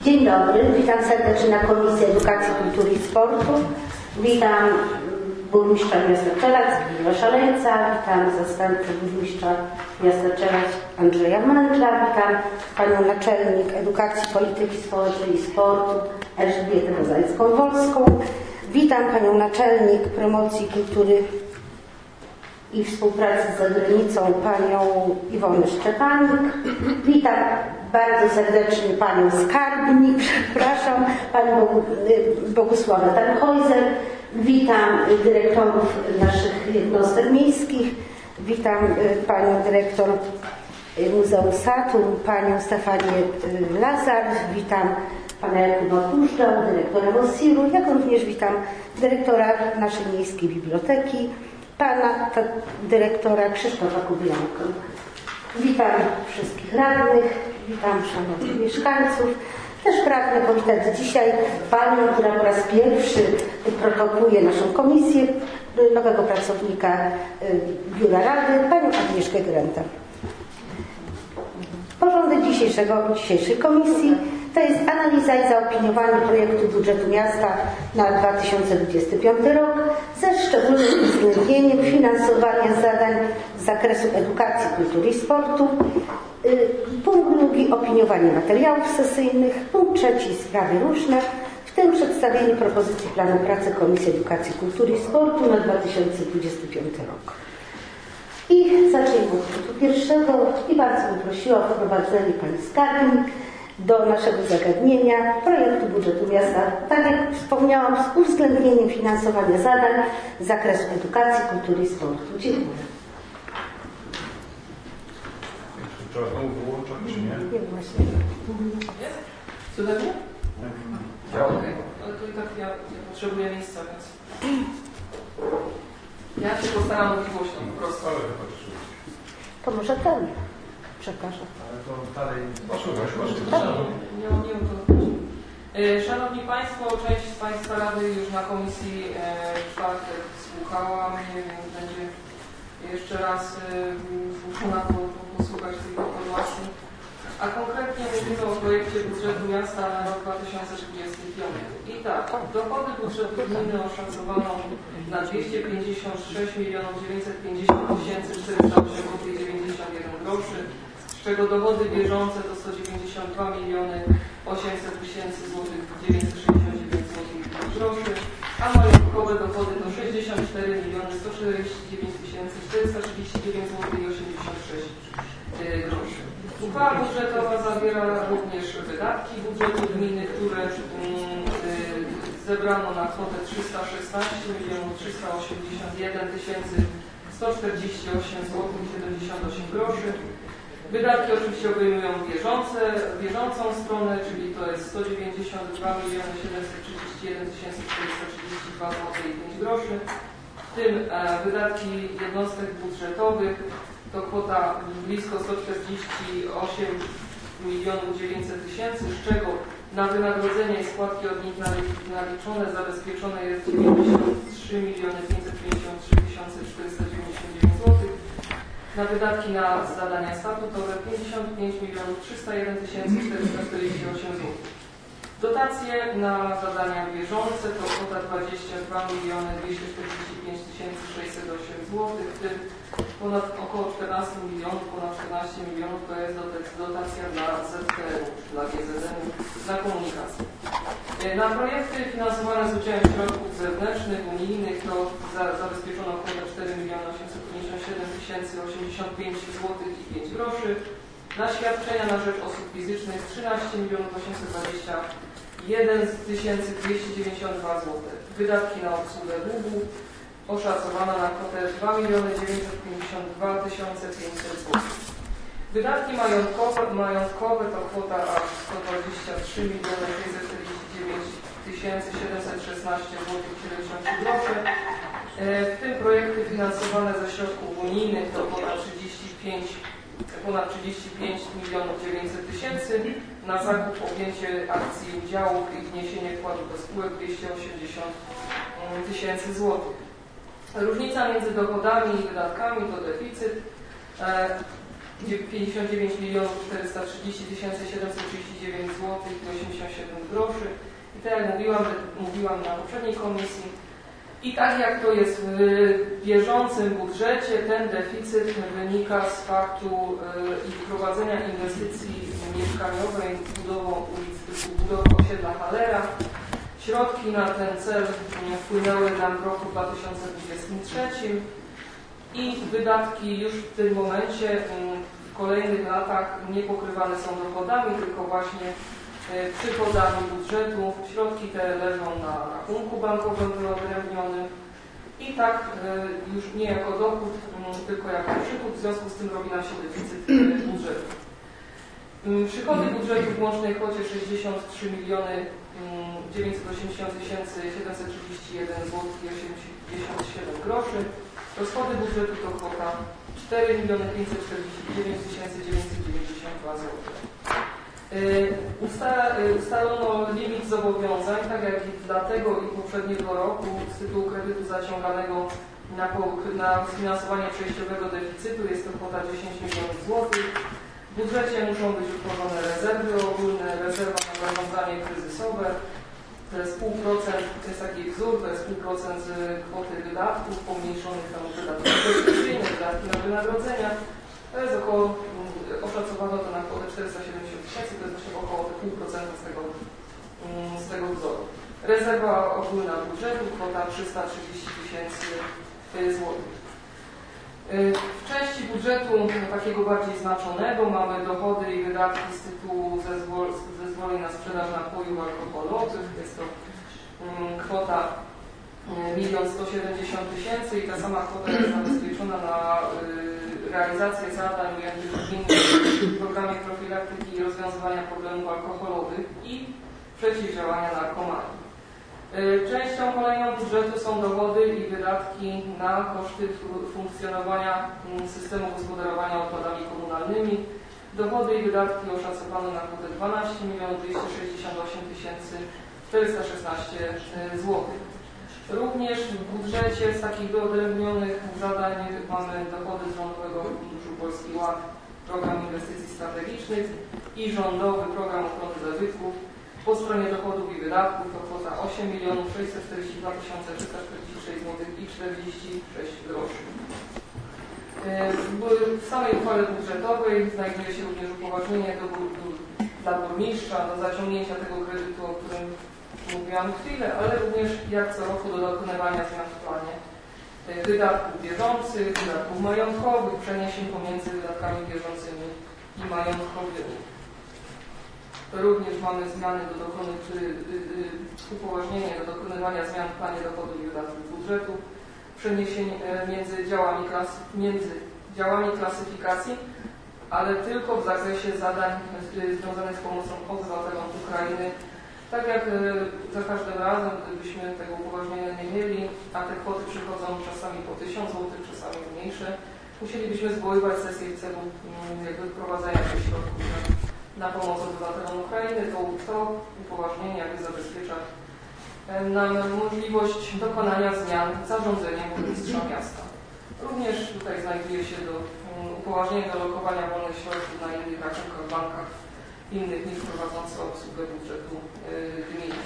Dzień dobry, witam serdecznie na Komisji Edukacji, Kultury i Sportu. Witam burmistrza miasta Czelac, Zbigniewa Szaleńca, witam zastępcę burmistrza miasta Czelac Andrzeja Mętla, witam panią naczelnik Edukacji, Polityki Społecznej i Sportu Elżbietę Bozańską-Wolską, witam panią naczelnik Promocji Kultury i Współpracy z Zagranicą panią Iwonę Szczepanik, witam bardzo serdecznie panią skarbnik, panią Bogusławę Tannhäuser, witam dyrektorów naszych jednostek miejskich, witam panią dyrektor Muzeum Saturn, panią Stefanię Lazar, witam pana Jakuba Kużdżał, dyrektora WOSIR-u, jak również witam dyrektora naszej miejskiej biblioteki, pana dyrektora Krzysztofa Kubilankę. Witam wszystkich radnych, witam szanownych mieszkańców. Też pragnę powitać dzisiaj panią, która po raz pierwszy protokuje naszą komisję, nowego pracownika Biura Rady, panią Agnieszkę Grętę. Porządek dzisiejszej komisji to jest analiza i zaopiniowanie projektu budżetu miasta na 2025 rok ze szczególnym uwzględnieniem finansowania zadań z zakresu edukacji, kultury i sportu. Punkt drugi opiniowanie materiałów sesyjnych. Punkt trzeci sprawy różne, w tym przedstawienie propozycji planu pracy Komisji Edukacji, Kultury i Sportu na 2025 rok. I zacznijmy od punktu pierwszego i bardzo bym prosiła o wprowadzenie pani skarbnik do naszego zagadnienia projektu budżetu miasta, tak jak wspomniałam, z uwzględnieniem finansowania zadań z zakresu edukacji, kultury i sportu. Dziękuję. Trzeba znowu wyłączać, czy nie? Nie, właśnie. Jest? Cudownie? Działa. Ale to i tak ja potrzebuję miejsca, więc... Ja się postaram mówić głośno, po prostu. Ale chyba trzy. To może ten przekażę. Ale to dalej... Proszę. Nie mam to. Szanowni Państwo, część z Państwa Rady już na komisji w czwartek słuchała mnie, więc będzie jeszcze raz zmuszona posłuchać tej informacji. A konkretnie mówimy o projekcie budżetu miasta na rok 2025. I tak, dochody budżetu gminy oszacowano na 256 950 408,91 groszy, z czego dochody bieżące to 192 800 969 groszy, a majątkowe dochody to 64 149 439 86 groszy. Uchwała budżetowa zawiera również wydatki budżetu gminy, które zebrano na kwotę 316 381 148 zł 78 groszy. Wydatki oczywiście obejmują bieżącą stronę, czyli to jest 192 731 432 zł i 5 groszy. W tym wydatki jednostek budżetowych to kwota blisko 148 900 000, z czego na wynagrodzenia i składki od nich naliczone zabezpieczone jest 93 553 499 zł. Na wydatki na zadania statutowe 55 301 448 zł. Dotacje na zadania bieżące to kwota 22 245 608 zł, w tym ponad około 14 milionów, ponad 14 milionów to jest dotacja dla ZPR, dla GZN-u, na komunikację. Na projekty finansowane z udziałem środków zewnętrznych, unijnych to zabezpieczono kwotę 4 857 085 zł i 5 groszy. Na świadczenia na rzecz osób fizycznych 13 821 292 zł. Wydatki na obsługę długu oszacowana na kwotę 2 952 500 zł. Wydatki majątkowe to kwota aż 123 649 716 zł 70 groszy. W tym projekty finansowane ze środków unijnych to ponad 35 900 000, na zakup, objęcie akcji udziałów i wniesienie wkładów do spółek 280 000 zł. Różnica między dochodami i wydatkami to deficyt. 59 430 739 zł i 87 groszy. I tak jak mówiłam na poprzedniej komisji, i tak jak to jest w bieżącym budżecie, ten deficyt wynika z faktu prowadzenia inwestycji mieszkaniowej, budowy osiedla Hallera. Środki na ten cel wpłynęły nam w roku 2023 i wydatki już w tym momencie w kolejnych latach nie pokrywane są dochodami, tylko właśnie przychodami budżetu. Środki te leżą na rachunku bankowym wyodrębnionym i tak już nie jako dochód, tylko jako przychód, w związku z tym robi nam się deficyt budżetu. Przychody budżetu w łącznej kwocie 63 980 731 zł i 87 groszy. Rozchody budżetu to kwota 4 549 992 zł. Ustalono limit zobowiązań, tak jak i dla tego i poprzedniego roku z tytułu kredytu zaciąganego na sfinansowanie przejściowego deficytu. Jest to kwota 10 milionów złotych. W budżecie muszą być utworzone rezerwy ogólne, rezerwa na zarządzanie kryzysowe. To jest 0,5%, to jest taki wzór, to jest 0,5% z kwoty wydatków, pomniejszonych tam wydatków inwestycyjnych, wydatki na wynagrodzenia. To jest około, oszacowano to na kwotę 470 tysięcy, to jest właśnie około 0,5% z tego wzoru. Rezerwa ogólna budżetu, kwota 330 tysięcy złotych. W części budżetu takiego bardziej znaczonego mamy dochody i wydatki z tytułu zezwoleń na sprzedaż napojów alkoholowych. Jest to kwota 1 170 000 i ta sama kwota jest zabezpieczona na realizację zadań ujętych w gminnym programie profilaktyki i rozwiązywania problemów alkoholowych i przeciwdziałania narkomanii. Częścią kolejną budżetu są dochody i wydatki na koszty funkcjonowania systemu gospodarowania odpadami komunalnymi. Dochody i wydatki oszacowano na kwotę 12 268 416 zł. Również w budżecie z takich wyodrębnionych zadań mamy dochody z Rządowego Funduszu Polski Ład, Program Inwestycji Strategicznych i Rządowy Program Ochrony Zabytków. Po stronie dochodów i wydatków to kwota 8 642 346 zł i 46 groszy. W samej uchwale budżetowej znajduje się również upoważnienie dla burmistrza do zaciągnięcia tego kredytu, o którym mówiłam chwilę, ale również jak co roku do dokonywania zmian w planie wydatków bieżących, wydatków majątkowych, przeniesień pomiędzy wydatkami bieżącymi i majątkowymi. Również mamy zmiany upoważnienie do dokonywania zmian w planie dochodów i wydatków budżetu, przeniesień między działami klasyfikacji, ale tylko w zakresie zadań związanych z pomocą obywatelom Ukrainy. Tak jak za każdym razem, gdybyśmy tego upoważnienia nie mieli, a te kwoty przychodzą czasami po 1000 zł, czasami mniejsze, musielibyśmy zwoływać sesję w celu wprowadzenia tych środków na pomoc obywatelom Ukrainy. To upoważnienie zabezpiecza nam możliwość dokonania zmian zarządzeniem burmistrza miasta. Również tutaj znajduje się upoważnienie do lokowania wolnych środków na innych rachunkach w bankach innych niż prowadzące obsługę budżetu gminy.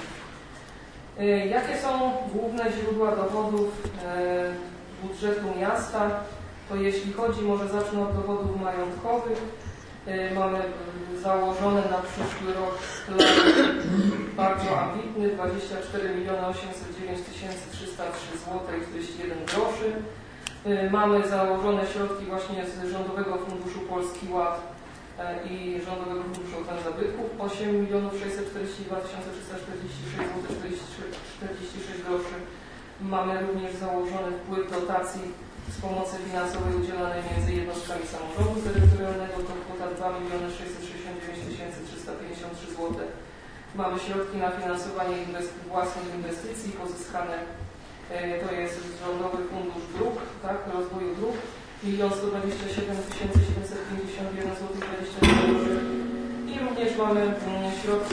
Jakie są główne źródła dochodów budżetu miasta? To jeśli chodzi, może zacznę od dochodów majątkowych. Mamy założone na przyszły rok plan bardzo ambitny, 24 809 303 zł i 41 groszy. Mamy założone środki właśnie z Rządowego Funduszu Polski Ład i Rządowego Funduszu Ochrony Zabytków 8 642 346 zł 46 groszy. Mamy również założony wpływ dotacji z pomocy finansowej udzielanej między jednostkami samorządu terytorialnego, to kwota 2 669 353 zł. Mamy środki na finansowanie własnych inwestycji pozyskane, to jest Rządowy Fundusz Dróg, tak, rozwoju dróg, 1 127 751 zł 20 groszy. I również mamy środki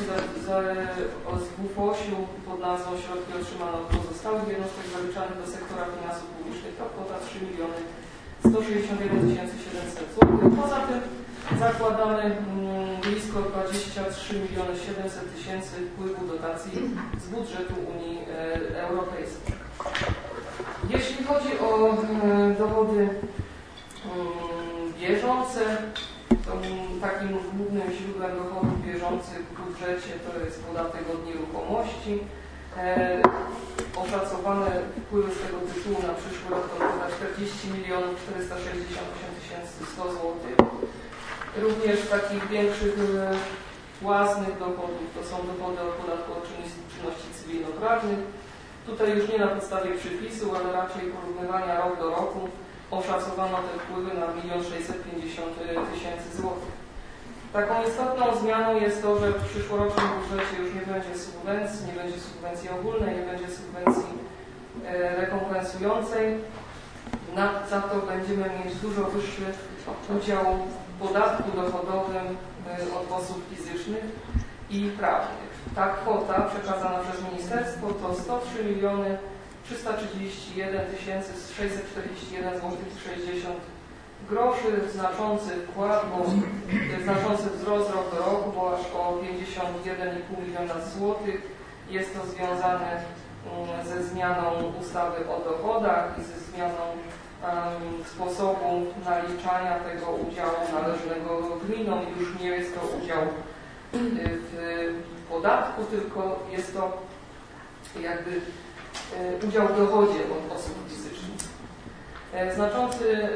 z WFOŚ-u pod nazwą środki otrzymane od pozostałych jednostek zaliczanych do sektora finansów publicznych, to kwota 3 1 161 700 zł. Poza tym zakładamy blisko 23 700 000 wpływu dotacji z budżetu Unii Europejskiej. Jeśli chodzi o dochody bieżące, to takim głównym źródłem dochodów bieżących w budżecie to jest podatek od nieruchomości. Oszacowane wpływy z tego tytułu na przyszły rok to kwota 40 468 100 zł. Również takich większych własnych dochodów to są dochody od podatku od czynności cywilnoprawnych. Tutaj już nie na podstawie przypisu, ale raczej porównywania rok do roku oszacowano te wpływy na 1 650 000 zł. Taką istotną zmianą jest to, że w przyszłorocznym budżecie już nie będzie subwencji ogólnej, nie będzie subwencji rekompensującej. Za to będziemy mieć dużo wyższy udział w podatku dochodowym od osób fizycznych i prawnych. Ta kwota przekazana przez ministerstwo to 103 331 641 zł 60 groszy, znaczący wkład, znaczący wzrost rok do roku, bo aż o 51,5 miliona złotych. Jest to związane ze zmianą ustawy o dochodach i ze zmianą sposobu naliczania tego udziału należnego gminom. Już nie jest to udział w podatku, tylko jest to jakby udział w dochodzie od osób fizycznych. Znaczący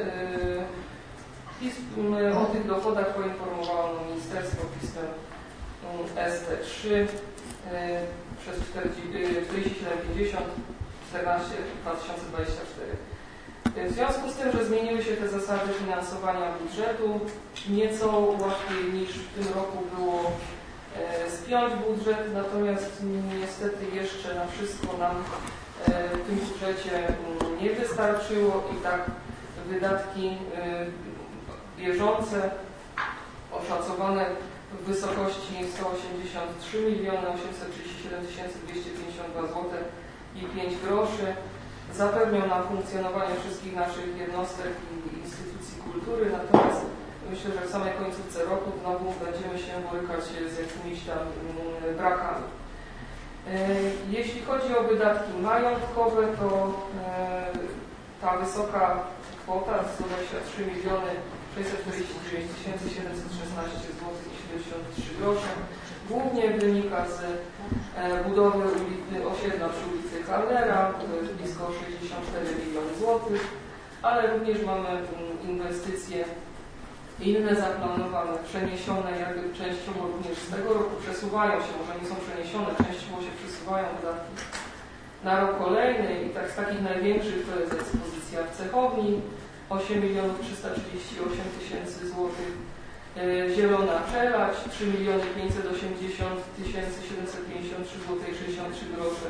o tych dochodach poinformowało Ministerstwo pismem ST3 przez 4750 14 2024. W związku z tym, że zmieniły się te zasady finansowania budżetu, nieco łatwiej niż w tym roku było spiąć budżet, natomiast niestety jeszcze na wszystko nam w tym budżecie nie wystarczyło i tak wydatki bieżące oszacowane w wysokości 183 837 252 zł i 5 groszy zapewnią nam funkcjonowanie wszystkich naszych jednostek i instytucji kultury, natomiast myślę, że w samej końcówce roku znowu będziemy się borykać z jakimiś tam brakami. Jeśli chodzi o wydatki majątkowe, to ta wysoka kwota 123 649 716 zł i 73 grosze głównie wynika z budowy osiedla przy ulicy Hallera, to jest blisko 64 miliony złotych, ale również mamy inwestycje inne zaplanowane, przeniesione, jakby częściowo również z tego roku przesuwają się, może nie są przeniesione, częściowo się przesuwają wydatki na rok kolejny i tak z takich największych to jest ekspozycja w Cechowni 8 338 000 złotych, Zielona Czelać 3 580 753 zł 63 grosze.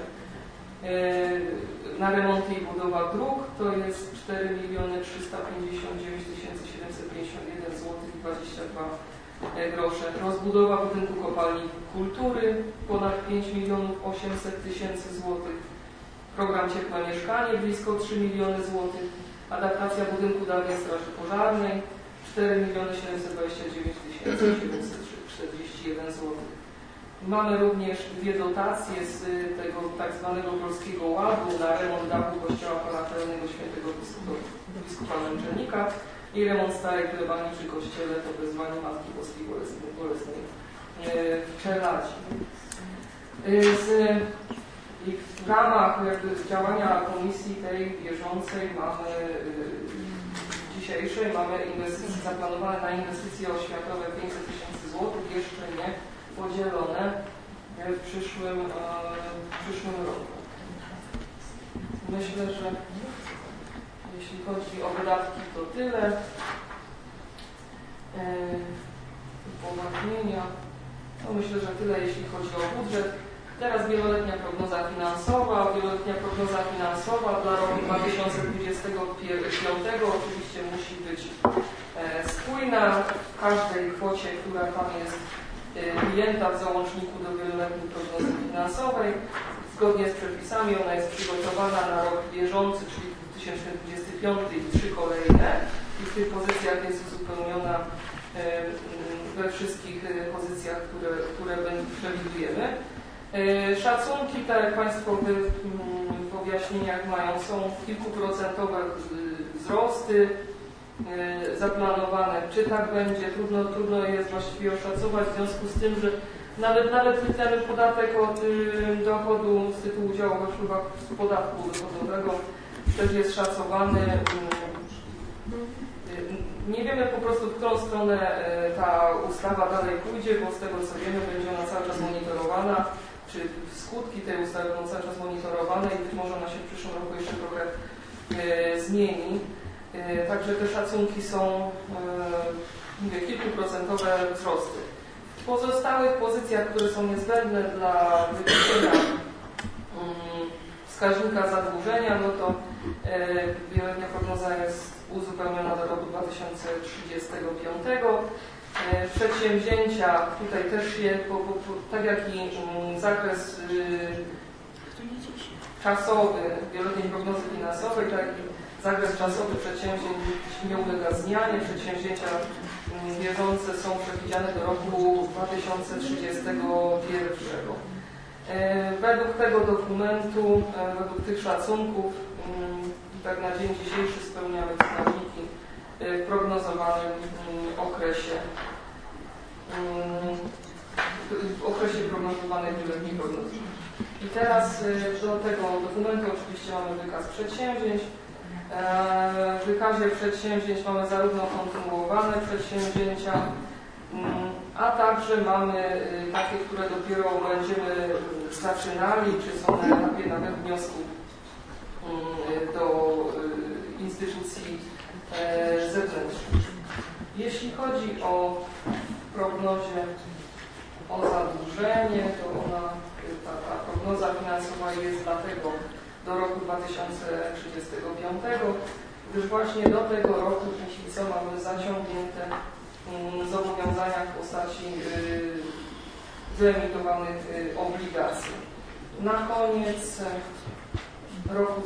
Na remonty i budowa dróg to jest 4 359 751 zł 22 grosze. Rozbudowa budynku kopalni kultury ponad 5 800 000 zł. Program Ciepłe Mieszkanie blisko 3 miliony złotych. Adaptacja budynku dawnej Straży Pożarnej 4 729 741 zł. Mamy również dwie dotacje z tego tak zwanego Polskiego Ładu na remont dachu kościoła parafialnego świętego biskupa Męczennika i remont starej plebanii przy kościele to wezwanie Matki Boskiej Bolesnej w Czeladzi. W ramach działania komisji tej bieżącej dzisiejszej mamy inwestycje zaplanowane na inwestycje oświatowe 500 000 złotych, jeszcze nie podzielone w przyszłym roku. Myślę, że jeśli chodzi o wydatki to tyle. Upoważnienia. No myślę, że tyle jeśli chodzi o budżet. Teraz wieloletnia prognoza finansowa. Wieloletnia prognoza finansowa dla roku 2025 oczywiście musi być spójna w każdej kwocie, która tam jest ujęta w załączniku do wieloletniej prognozy finansowej. Zgodnie z przepisami ona jest przygotowana na rok bieżący, czyli 2025 i 3 kolejne. I w tych pozycjach jest uzupełniona we wszystkich pozycjach, które przewidujemy. Szacunki, tak jak Państwo w objaśnieniach mają, są kilkuprocentowe wzrosty zaplanowane. Czy tak będzie? Trudno jest właściwie oszacować, w związku z tym, że nawet ten podatek od dochodu z tytułu udziału we wpływach z podatku dochodowego też jest szacowany. Nie wiemy po prostu, w którą stronę ta ustawa dalej pójdzie, bo z tego co wiemy, będzie ona cały czas monitorowana, czy skutki tej ustawy będą cały czas monitorowane i być może ona się w przyszłym roku jeszcze trochę zmieni. Także te szacunki są, mówię, kilkuprocentowe wzrosty. W pozostałych pozycjach, które są niezbędne dla wyliczenia wskaźnika zadłużenia, no to wieloletnia prognoza jest uzupełniona do roku 2035. Przedsięwzięcia tutaj też tak jak i zakres czasowy wieloletniej prognozy finansowej, tak i zakres czasowy przedsięwzięć nie ulega zmianie. Przedsięwzięcia bieżące są przewidziane do roku 2031. Według tego dokumentu, według tych szacunków, tak na dzień dzisiejszy spełniamy wskaźniki w prognozowanym okresie prognozowanej wieloletniej prognozy. I teraz do tego dokumentu oczywiście mamy wykaz przedsięwzięć. W wykazie przedsięwzięć mamy zarówno kontynuowane przedsięwzięcia, a także mamy takie, które dopiero będziemy zaczynali, czy są na etapie nawet wniosku do instytucji zewnętrznych. Jeśli chodzi o prognozie o zadłużenie, to ta prognoza finansowa jest dlatego do roku 2035, gdyż właśnie do tego roku póki co mamy zaciągnięte zobowiązania w postaci wyemitowanych obligacji. Na koniec roku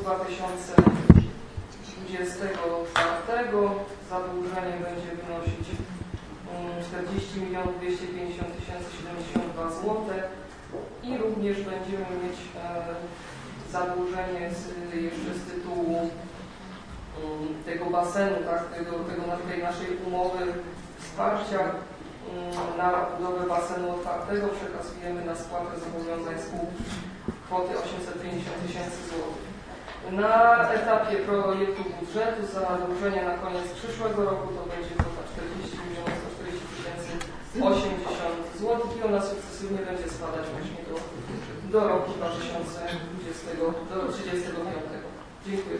2024 zadłużenie będzie wynosić 40 250 072 zł i również będziemy mieć zadłużenie jeszcze z tytułu tego basenu, tak, tej naszej umowy wsparcia na budowę basenu otwartego. Przekazujemy na spłatę zobowiązań spółki kwoty 850 000 zł. Na etapie projektu budżetu zadłużenie na koniec przyszłego roku to będzie kwota 40 140 080 zł i ona sukcesywnie będzie spadać właśnie do roku 2035. Dziękuję.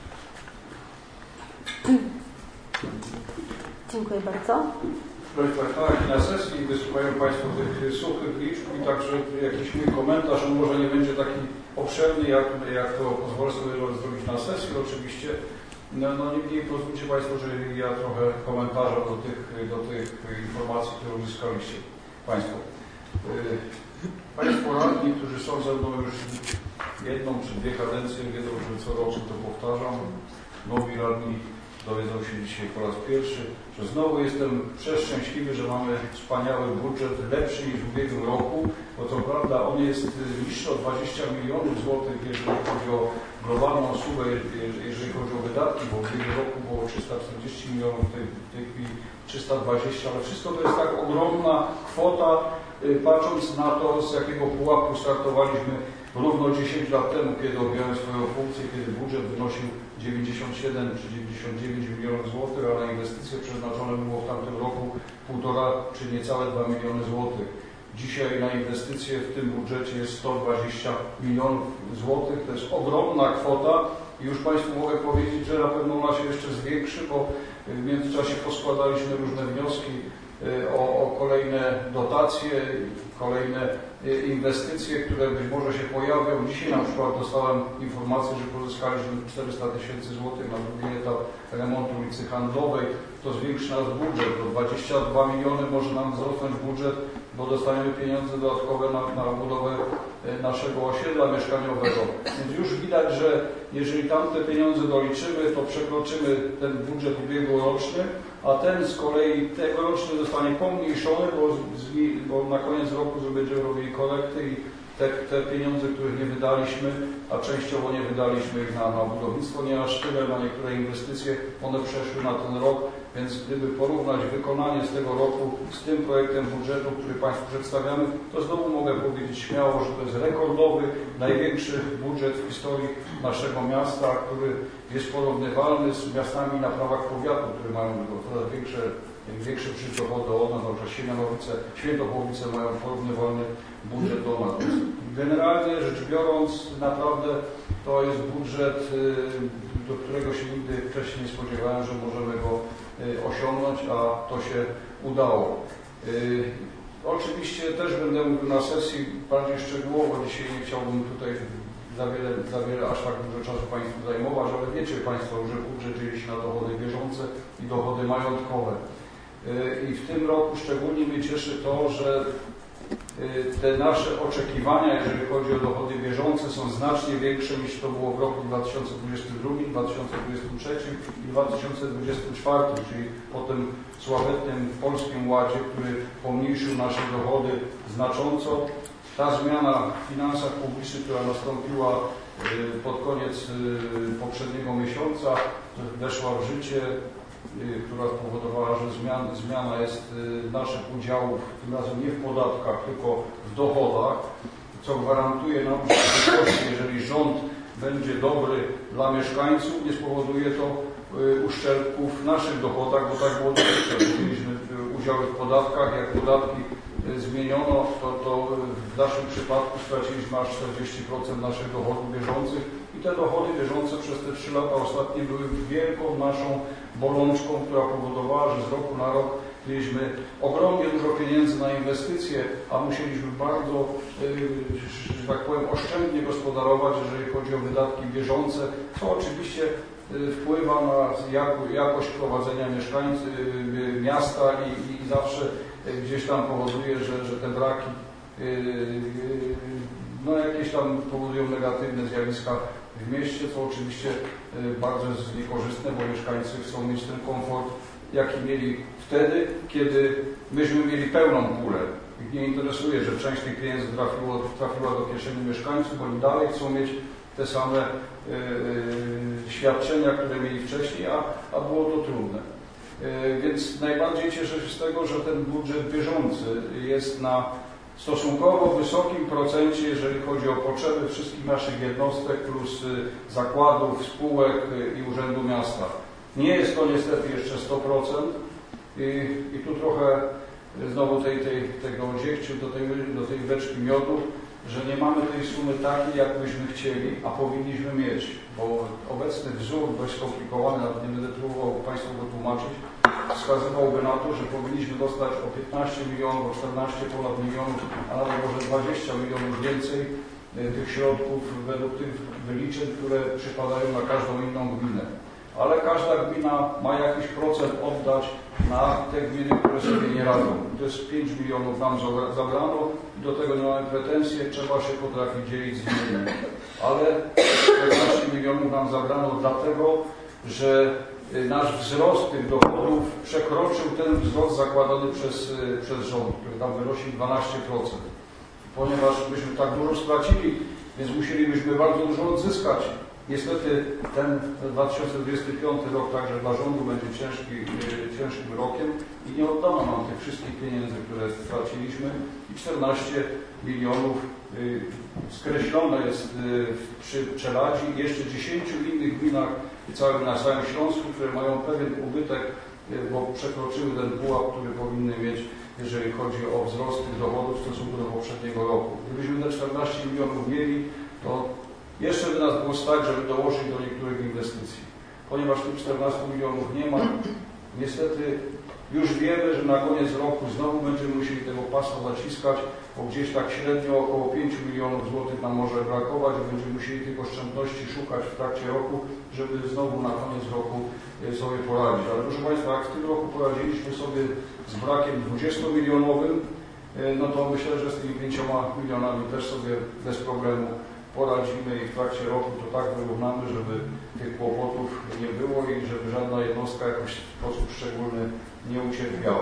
Dziękuję bardzo. Proszę Państwa, na sesji wysłuchają Państwo tych suchych liczb i także jakiś mój komentarz, on może nie będzie taki obszerny, jak to pozwolę sobie zrobić na sesji oczywiście. No niemniej pozwólcie Państwo, że ja trochę komentarza do tych informacji, które uzyskaliście Państwo. Państwo radni, którzy są ze mną już jedną czy dwie kadencje, wiedzą, że co roku to powtarzam. Nowi radni dowiedzą się dzisiaj po raz pierwszy, że znowu jestem przeszczęśliwy, że mamy wspaniały budżet, lepszy niż w ubiegłym roku, bo co prawda on jest niższy o 20 milionów złotych, jeżeli chodzi o globalną sumę, jeżeli chodzi o wydatki, bo w ubiegłym roku było 340 milionów, w tej chwili 320, ale wszystko to jest tak ogromna kwota, patrząc na to, z jakiego pułapu startowaliśmy równo 10 lat temu, kiedy objąłem swoją funkcję, kiedy budżet wynosił 97 czy 99 milionów złotych, a na inwestycje przeznaczone było w tamtym roku 1,5 czy niecałe 2 miliony złotych. Dzisiaj na inwestycje w tym budżecie jest 120 milionów złotych. To jest ogromna kwota i już Państwu mogę powiedzieć, że na pewno ona się jeszcze zwiększy, bo w międzyczasie poskładaliśmy różne wnioski o kolejne dotacje, kolejne inwestycje, które być może się pojawią. Dzisiaj na przykład dostałem informację, że pozyskaliśmy 400 000 złotych na drugi etap remontu ulicy Handlowej. To zwiększy nasz budżet. Do 22 miliony może nam wzrosnąć budżet, bo dostaniemy pieniądze dodatkowe na budowę naszego osiedla mieszkaniowego. Więc już widać, że jeżeli tamte pieniądze doliczymy, to przekroczymy ten budżet ubiegłoroczny, a ten z kolei tegoroczny zostanie pomniejszony, bo na koniec roku będziemy robili korekty i te pieniądze, których nie wydaliśmy, a częściowo nie wydaliśmy ich na budownictwo, nie aż tyle, na niektóre inwestycje, one przeszły na ten rok, więc gdyby porównać wykonanie z tego roku z tym projektem budżetu, który Państwu przedstawiamy, to znowu mogę powiedzieć śmiało, że to jest rekordowy, największy budżet w historii naszego miasta, który jest porównywalny z miastami na prawach powiatu, które mają większe przychody od nas, na przykład Siemianowice, Świętochłowice mają porównywalny budżet do nas. Generalnie rzecz biorąc, naprawdę to jest budżet, do którego się nigdy wcześniej nie spodziewałem, że możemy go osiągnąć, a to się udało. Oczywiście też będę mówił na sesji bardziej szczegółowo, dzisiaj nie chciałbym tutaj za wiele aż tak dużo czasu Państwu zajmować, ale wiecie Państwo, że budżet dzieli się na dochody bieżące i dochody majątkowe. I w tym roku szczególnie mnie cieszy to, że te nasze oczekiwania, jeżeli chodzi o dochody bieżące, są znacznie większe niż to było w roku 2022, 2023 i 2024, czyli po tym sławetnym Polskim Ładzie, który pomniejszył nasze dochody znacząco. Ta zmiana w finansach publicznych, która nastąpiła pod koniec poprzedniego miesiąca, weszła w życie, która spowodowała, że zmiana jest naszych udziałów, tym razem nie w podatkach, tylko w dochodach, co gwarantuje nam, że w przyszłości, jeżeli rząd będzie dobry dla mieszkańców, nie spowoduje to uszczerbków w naszych dochodach, bo tak było dotychczas. Mieliśmy udziały w podatkach, jak podatki zmieniono, to w naszym przypadku straciliśmy aż 40% naszych dochodów bieżących i te dochody bieżące przez te 3 lata ostatnie były wielką naszą bolączką, która powodowała, że z roku na rok mieliśmy ogromnie dużo pieniędzy na inwestycje, a musieliśmy bardzo, że tak powiem, oszczędnie gospodarować, jeżeli chodzi o wydatki bieżące, co oczywiście wpływa na jakość prowadzenia miasta i zawsze gdzieś tam powoduje, że te braki jakieś tam powodują negatywne zjawiska w mieście, co oczywiście bardzo jest niekorzystne, bo mieszkańcy chcą mieć ten komfort, jaki mieli wtedy, kiedy myśmy mieli pełną pulę. Ich nie interesuje, że część tych pieniędzy trafiła do kieszeni mieszkańców, bo oni dalej chcą mieć te same świadczenia, które mieli wcześniej, a było to trudne. Więc najbardziej cieszę się z tego, że ten budżet bieżący jest na stosunkowo wysokim procencie, jeżeli chodzi o potrzeby wszystkich naszych jednostek plus zakładów, spółek i Urzędu Miasta. Nie jest to niestety jeszcze 100% i tu trochę znowu tego dziegciu do tej beczki miodu, że nie mamy tej sumy takiej, jak byśmy chcieli, a powinniśmy mieć, bo obecny wzór dość skomplikowany, nawet nie będę próbował Państwu go tłumaczyć, wskazywałby na to, że powinniśmy dostać o 15 milionów, o 14 ponad milionów, a nawet może 20 milionów więcej tych środków według tych wyliczeń, które przypadają na każdą inną gminę. Ale każda gmina ma jakiś procent oddać na te gminy, które sobie nie radzą. To jest 5 milionów nam zabrano i do tego nie mamy pretensje, trzeba się potrafić dzielić z innymi. Ale 14 milionów nam zabrano dlatego, że nasz wzrost tych dochodów przekroczył ten wzrost zakładany przez rząd, który tam wynosił 12%. Ponieważ myśmy tak dużo stracili, więc musielibyśmy bardzo dużo odzyskać. Niestety ten 2025 rok także dla rządu będzie ciężkim rokiem i nie oddano nam tych wszystkich pieniędzy, które straciliśmy i 14 milionów skreślone jest przy Czeladzi i jeszcze 10 innych gminach na całym Śląsku, które mają pewien ubytek, bo przekroczyły ten pułap, który powinny mieć, jeżeli chodzi o wzrost tych dochodów w stosunku do poprzedniego roku. Gdybyśmy te 14 milionów mieli, to jeszcze by nas było stać, żeby dołożyć do niektórych inwestycji. Ponieważ tych 14 milionów nie ma, niestety już wiemy, że na koniec roku znowu będziemy musieli tego pasa zaciskać, bo gdzieś tak średnio około 5 milionów złotych nam może brakować i będziemy musieli tych oszczędności szukać w trakcie roku, żeby znowu na koniec roku sobie poradzić. Ale proszę Państwa, jak w tym roku poradziliśmy sobie z brakiem 20-milionowym, no to myślę, że z tymi 5 milionami też sobie bez problemu poradzimy i w trakcie roku to tak wyrównamy, żeby tych kłopotów nie było i żeby żadna jednostka jakoś w sposób szczególny nie ucierpiała.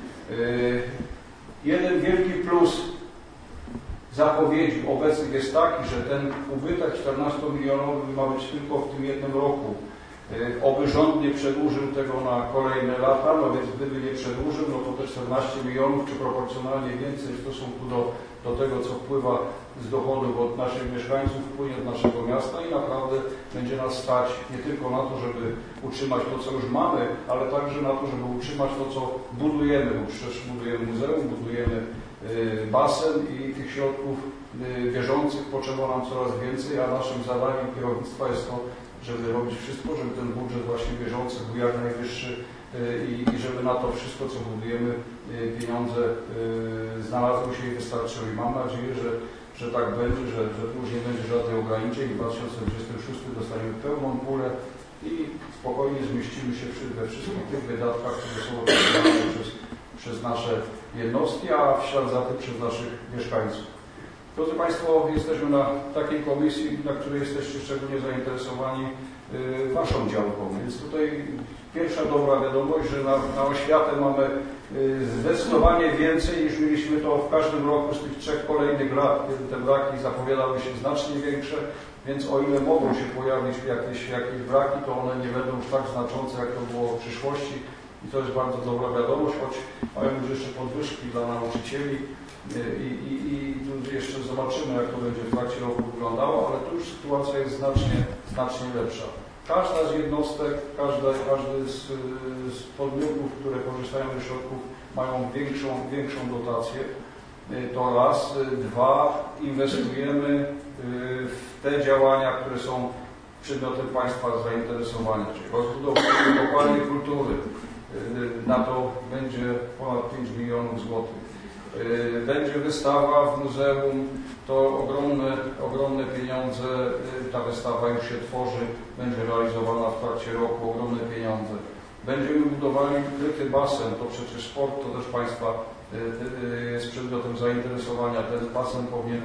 Jeden wielki plus zapowiedzi obecnych jest taki, że ten ubytek 14-milionowy ma być tylko w tym jednym roku. Oby rząd nie przedłużył tego na kolejne lata, no więc gdyby nie przedłużył, no to te 14 milionów, czy proporcjonalnie więcej w stosunku do tego, co wpływa z dochodów od naszych mieszkańców, wpłynie do naszego miasta i naprawdę będzie nas stać nie tylko na to, żeby utrzymać to, co już mamy, ale także na to, żeby utrzymać to, co budujemy, bo przecież budujemy muzeum, budujemy basen i tych środków bieżących potrzeba nam coraz więcej, a naszym zadaniem kierownictwa jest to, żeby robić wszystko, żeby ten budżet właśnie bieżący był jak najwyższy i żeby na to wszystko, co budujemy, pieniądze znalazły się i wystarczyły. I mam nadzieję, że tak będzie, że tu już nie będzie żadnych ograniczeń. W 2026 dostaniemy pełną pulę i spokojnie zmieścimy się we wszystkich tych wydatkach, które są otrzymane przez nasze jednostki, a w ślad za tym przez naszych mieszkańców. Drodzy Państwo, jesteśmy na takiej komisji, na której jesteście szczególnie zainteresowani Waszą działką, więc tutaj pierwsza dobra wiadomość, że na oświatę mamy zdecydowanie więcej niż mieliśmy to w każdym roku z tych 3 kolejnych lat, kiedy te braki zapowiadały się znacznie większe, więc o ile mogą się pojawić jakieś braki, to one nie będą już tak znaczące, jak to było w przyszłości i to jest bardzo dobra wiadomość, choć mają już jeszcze podwyżki dla nauczycieli i jeszcze zobaczymy, jak to będzie w trakcie roku wyglądało, ale tu już sytuacja jest znacznie lepsza. Każda z jednostek, każdy z podmiotów, które korzystają ze środków, mają większą dotację. To raz. Dwa, inwestujemy w te działania, które są przedmiotem Państwa zainteresowania, czyli rozbudowanie kopalni kultury. Na to będzie ponad 5 milionów złotych. Będzie wystawa w muzeum, to ogromne pieniądze, ta wystawa już się tworzy, będzie realizowana w trakcie roku, ogromne pieniądze. Będziemy budowali kryty basen, to przecież sport, to też Państwa jest przedmiotem zainteresowania. Ten basen powinien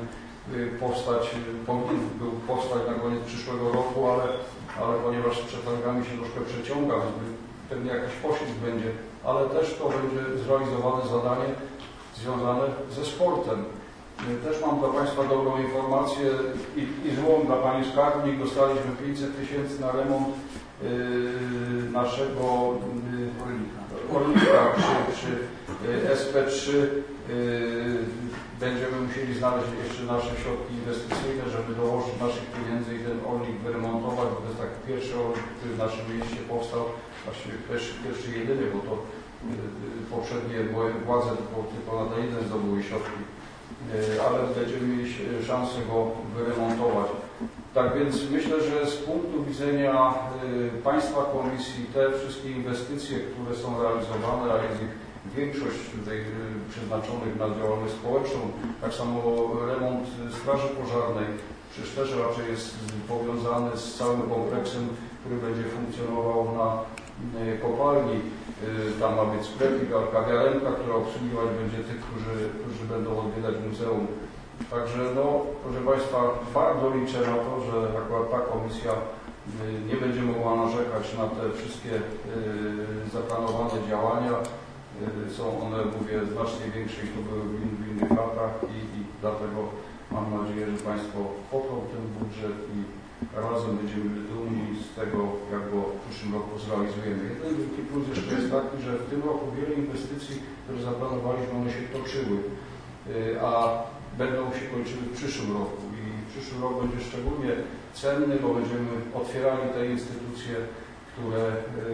był powstać na koniec przyszłego roku, ale ponieważ z przetargami się troszkę przeciąga, więc pewnie jakiś poślizg będzie, ale też to będzie zrealizowane zadanie związane ze sportem. Też mam dla Państwa dobrą informację i złą dla Pani Skarbnik. Dostaliśmy 500 000 na remont naszego orlika przy SP3. Będziemy musieli znaleźć jeszcze nasze środki inwestycyjne, żeby dołożyć naszych pieniędzy i ten orlik wyremontować, bo to jest taki pierwszy orlik, który w naszym mieście powstał, właściwie pierwszy jedyny, bo to poprzednie władze tylko na ten jeden zdobyły środki, ale będziemy mieli szansę go wyremontować. Tak więc myślę, że z punktu widzenia Państwa Komisji te wszystkie inwestycje, które są realizowane, a jest ich większość tutaj przeznaczonych na działalność społeczną, tak samo remont Straży Pożarnej, przecież też raczej jest powiązany z całym kompleksem, który będzie funkcjonował na kopalni. Tam ma być sklepik, kawiarenka, która obsługiwać będzie tych, którzy będą odwiedzać muzeum. Także no, proszę Państwa, bardzo liczę na to, że akurat ta komisja nie będzie mogła narzekać na te wszystkie zaplanowane działania. Są one, mówię, znacznie większe niż to były w innych latach i dlatego mam nadzieję, że Państwo poprą ten budżet i razem będziemy dumni z tego, jak go w przyszłym roku zrealizujemy. Jeden wielki plus jeszcze jest taki, że w tym roku wiele inwestycji, które zaplanowaliśmy, one się toczyły, a będą się kończyły w przyszłym roku. I przyszły rok będzie szczególnie cenny, bo będziemy otwierali te instytucje, które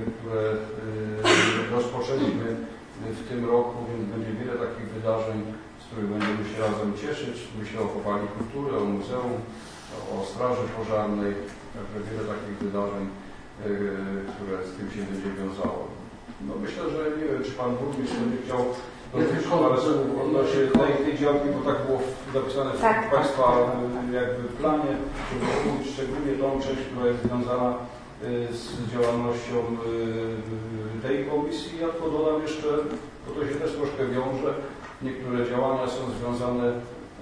rozpoczęliśmy w tym roku, więc będzie wiele takich wydarzeń, z których będziemy się razem cieszyć. Myślę o kopalni kultury, o muzeum, o Straży Pożarnej, także wiele takich wydarzeń, które z tym się będzie wiązało. No myślę, że nie wiem, czy Pan Burmistrz będzie chciał odnośnie tej działki, bo tak było zapisane w Państwa jakby planie, żeby omówić szczególnie tą część, która jest związana z działalnością tej komisji. Ja tylko dodam jeszcze, bo to się też troszkę wiąże, niektóre działania są związane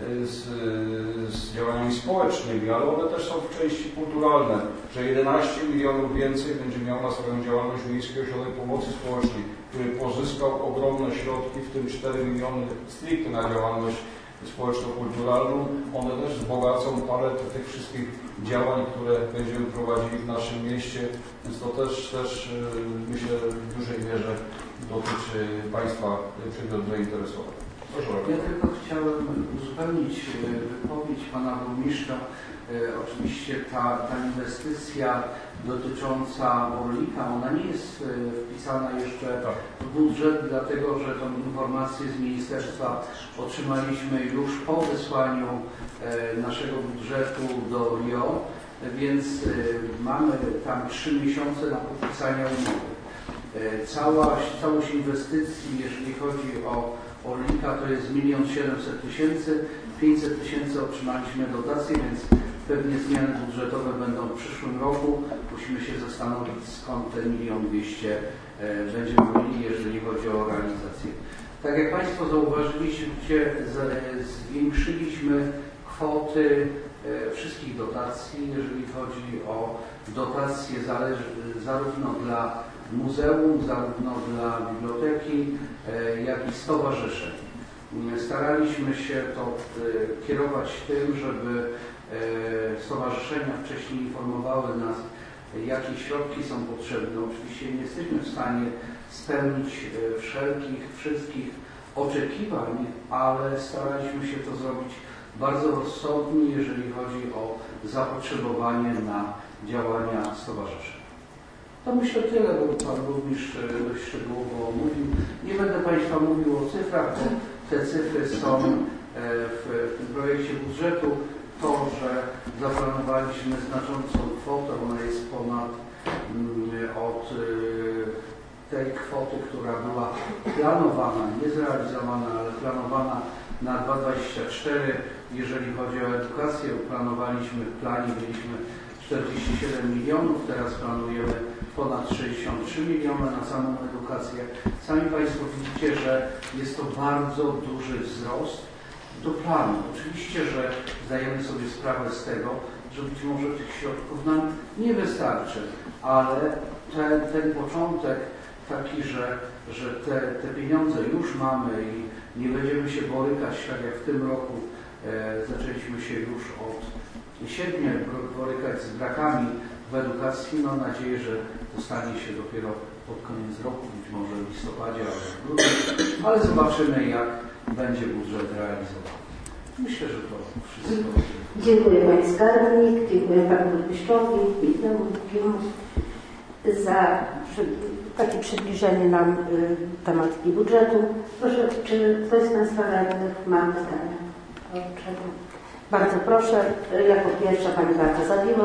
z działaniami społecznymi, ale one też są w części kulturalne, że 11 milionów więcej będzie miał na swoją działalność Miejski Ośrodek Pomocy Społecznej, który pozyskał ogromne środki, w tym 4 miliony stricte na działalność społeczno-kulturalną. One też wzbogacą paletę tych wszystkich działań, które będziemy prowadzili w naszym mieście, więc to też myślę w dużej mierze dotyczy Państwa przedmiot zainteresowań. Ja tylko chciałem uzupełnić wypowiedź Pana Burmistrza. Oczywiście ta inwestycja dotycząca Orlika, ona nie jest wpisana jeszcze w budżet, dlatego że tą informację z ministerstwa otrzymaliśmy już po wysłaniu naszego budżetu do RIO, więc mamy tam 3 miesiące na podpisanie umowy. Całość inwestycji, jeżeli chodzi o Orlika, to jest 1 700 000, 500 000 otrzymaliśmy dotację, więc pewnie zmiany budżetowe będą w przyszłym roku. Musimy się zastanowić, skąd te 1 200 000 będziemy mieli, jeżeli chodzi o realizację. Tak jak Państwo zauważyliście, zwiększyliśmy kwoty wszystkich dotacji, jeżeli chodzi o dotacje zarówno dla muzeum, zarówno dla biblioteki, jak i stowarzyszeń. Staraliśmy się to kierować tym, żeby stowarzyszenia wcześniej informowały nas, jakie środki są potrzebne. Oczywiście nie jesteśmy w stanie spełnić wszystkich oczekiwań, ale staraliśmy się to zrobić bardzo rozsądnie, jeżeli chodzi o zapotrzebowanie na działania stowarzyszeń. To myślę tyle, bo Pan Burmistrz dość szczegółowo mówił. Nie będę Państwa mówił o cyfrach, bo te cyfry są w tym projekcie budżetu. To, że zaplanowaliśmy znaczącą kwotę, ona jest ponad od tej kwoty, która była planowana, nie zrealizowana, ale planowana na 2024. Jeżeli chodzi o edukację, planowaliśmy w planie, mieliśmy 47 milionów, teraz planujemy ponad 63 miliony na samą edukację. Sami Państwo widzicie, że jest to bardzo duży wzrost do planu. Oczywiście, że zdajemy sobie sprawę z tego, że być może tych środków nam nie wystarczy, ale ten początek taki, że te pieniądze już mamy i nie będziemy się borykać, tak jak w tym roku zaczęliśmy się już od sierpnia borykać z brakami w edukacji. Mam nadzieję, że to stanie się dopiero pod koniec roku, być może w listopadzie albo w grudniu, ale zobaczymy, jak będzie budżet realizowany. Myślę, że to wszystko. Dziękuję Panie Skarbnik, dziękuję Panu Burmistrzowi za takie przybliżenie nam tematyki budżetu. Proszę, czy ktoś z Państwa radnych ma pytania? Bardzo proszę, jako pierwsza Pani Beata Zawiła.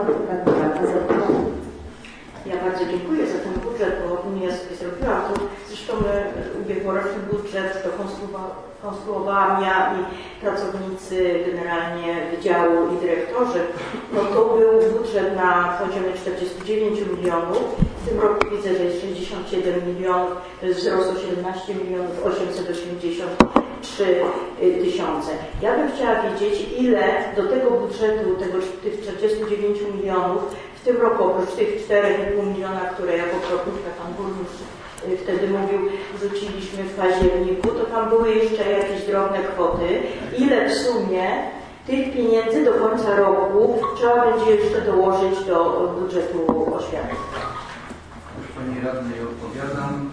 Ja bardzo dziękuję za ten budżet, bo ja sobie zrobiłam to. Zresztą ubiegłoroczny budżet to konstruowałam ja i pracownicy generalnie wydziału i dyrektorzy. No to był budżet na poziomie 49 milionów. W tym roku widzę, że jest 67 milionów, to jest wzrost o 17 milionów 883 tysiące. Ja bym chciała wiedzieć, ile do tego budżetu, tych 49 milionów, w tym roku oprócz tych 4,5 miliona, które jako kropówka Pan Burmistrz wtedy mówił, wrzuciliśmy w październiku, to tam były jeszcze jakieś drobne kwoty. Ile w sumie tych pieniędzy do końca roku trzeba będzie jeszcze dołożyć do budżetu oświaty? Już Pani Radnej odpowiadam.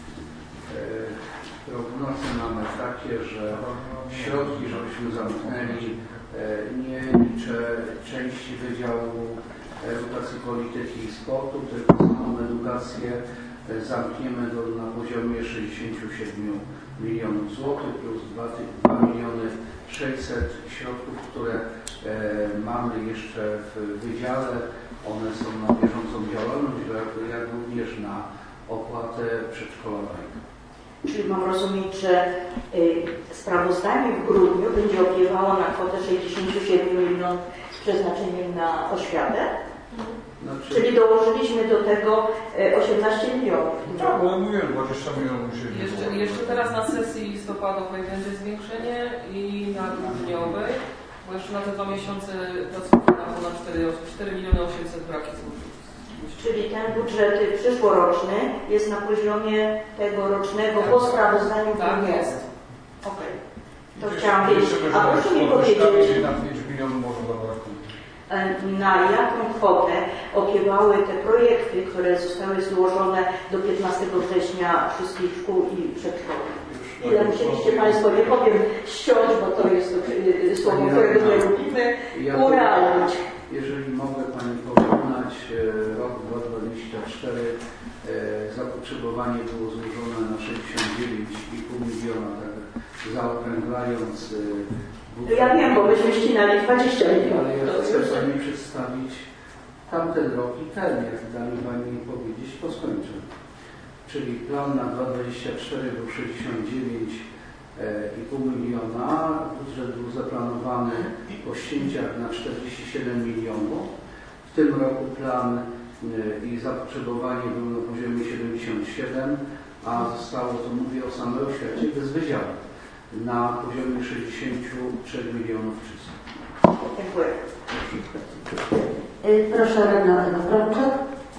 Prognozy mamy takie, że środki, żebyśmy zamknęli, nie liczę części Wydziału Edukacji, Polityki i Sportu, tylko samą edukację zamkniemy na poziomie 67 milionów złotych plus 2 miliony 600 środków, które mamy jeszcze w Wydziale. One są na bieżącą działalność, jak również na opłatę przedszkolową. Czyli mam rozumieć, że sprawozdanie w grudniu będzie opiewało na kwotę 67 milionów z przeznaczeniem na oświatę? Znaczy, Czyli dołożyliśmy do tego 18 milionów. Tak, ale mówiłem, 20 milionów musieli. Jeszcze teraz na sesji listopadowej będzie zwiększenie i na grudniowej, bo jeszcze na te 2 miesiące placówki na ponad 4 miliony 800 braki złotych. Czyli ten budżet przyszłoroczny jest na poziomie tego rocznego po sprawozdaniu Tak grudniowym. jest. Okej. To chciałam wiedzieć. A proszę mi powiedzieć, Na 5 milionów może zabraknąć. na jaką kwotę opiewały te projekty, które zostały złożone do 15 września wszystkich szkół i przedszkoli? Ile musieliście Państwo, nie powiem ściąć, bo to jest słowo, którego nie lubimy, urealnić. Jeżeli mogę Pani porównać, rok 2024 zapotrzebowanie było złożone na 69,5 miliona, tak zaokrąglając. Ja wiem, bo myśmy ścinali 20 milionów. Ale ja chcę Pani przedstawić tamten rok i ten, jak da mi Pani powiedzieć, to skończę. Czyli plan na 2024 był 69,5 miliona, budżet był zaplanowany po ścięciach na 47 milionów. W tym roku plan i zapotrzebowanie było na poziomie 77, a zostało, to mówię o samej oświacie, bez wydziału, na poziomie 63 milionów czystych. Dziękuję. Proszę, Renata Brączek.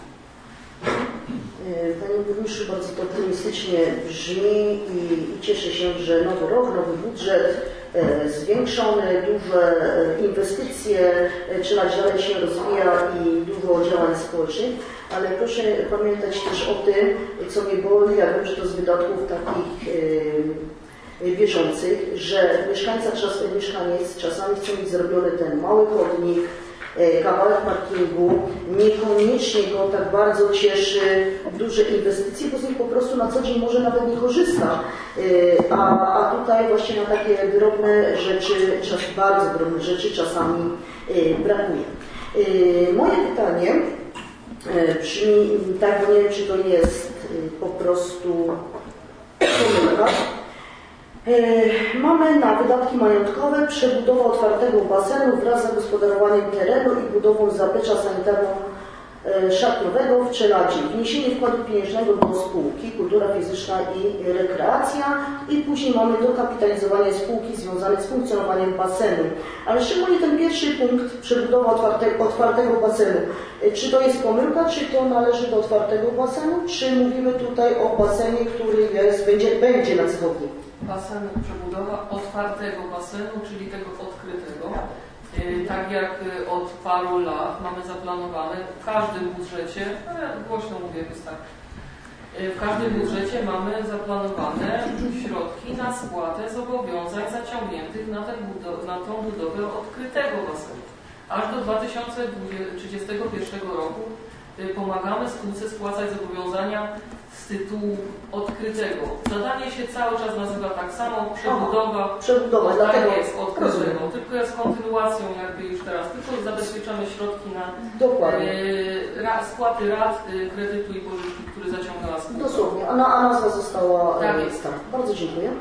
Panie Burmistrzu, bardzo to optymistycznie brzmi i cieszę się, że nowy rok, nowy budżet, zwiększone, duże inwestycje, Czeladź dalej się rozwija i dużo działań społecznych, ale proszę pamiętać też o tym, co mnie boli, ja wiem, że to z wydatków takich bieżących, że mieszkaniec czasami chce mieć zrobiony ten mały chodnik, kawałek parkingu, niekoniecznie go tak bardzo cieszy duże inwestycje, bo z nich po prostu na co dzień może nawet nie korzysta. A tutaj właśnie na takie drobne rzeczy, bardzo drobne rzeczy czasami brakuje. Moje pytanie brzmi tak, bo nie wiem, czy to jest po prostu pomyłka. Mamy na wydatki majątkowe przebudowa otwartego basenu wraz z zagospodarowaniem terenu i budową zaplecza sanitarno-szatniowego w Czeladzi. Wniesienie wkładu pieniężnego do spółki, kultura fizyczna i rekreacja i później mamy dokapitalizowanie spółki związane z funkcjonowaniem basenu. Ale szczególnie ten pierwszy punkt, przebudowa otwartego basenu. Czy to jest pomyłka, czy to należy do otwartego basenu, czy mówimy tutaj o basenie, który będzie na cechowniku? Basenu, przebudowa otwartego basenu, czyli tego odkrytego. Tak jak od paru lat mamy zaplanowane w każdym budżecie, ja głośno mówię, wystarczy. W każdym budżecie mamy zaplanowane środki na spłatę zobowiązań zaciągniętych na tą budowę odkrytego basenu. Aż do 2031 roku pomagamy spółce spłacać zobowiązania z tytułu odkrytego. Zadanie się cały czas nazywa tak samo, przebudowa, dlatego jest odkrytego, tylko jest kontynuacją jakby już teraz, tylko zabezpieczamy środki na spłaty rat, kredytu i pożyczki, który zaciągnęła spółka. Dosłownie, a nazwa została... Tak jest. Tak. Bardzo dziękuję.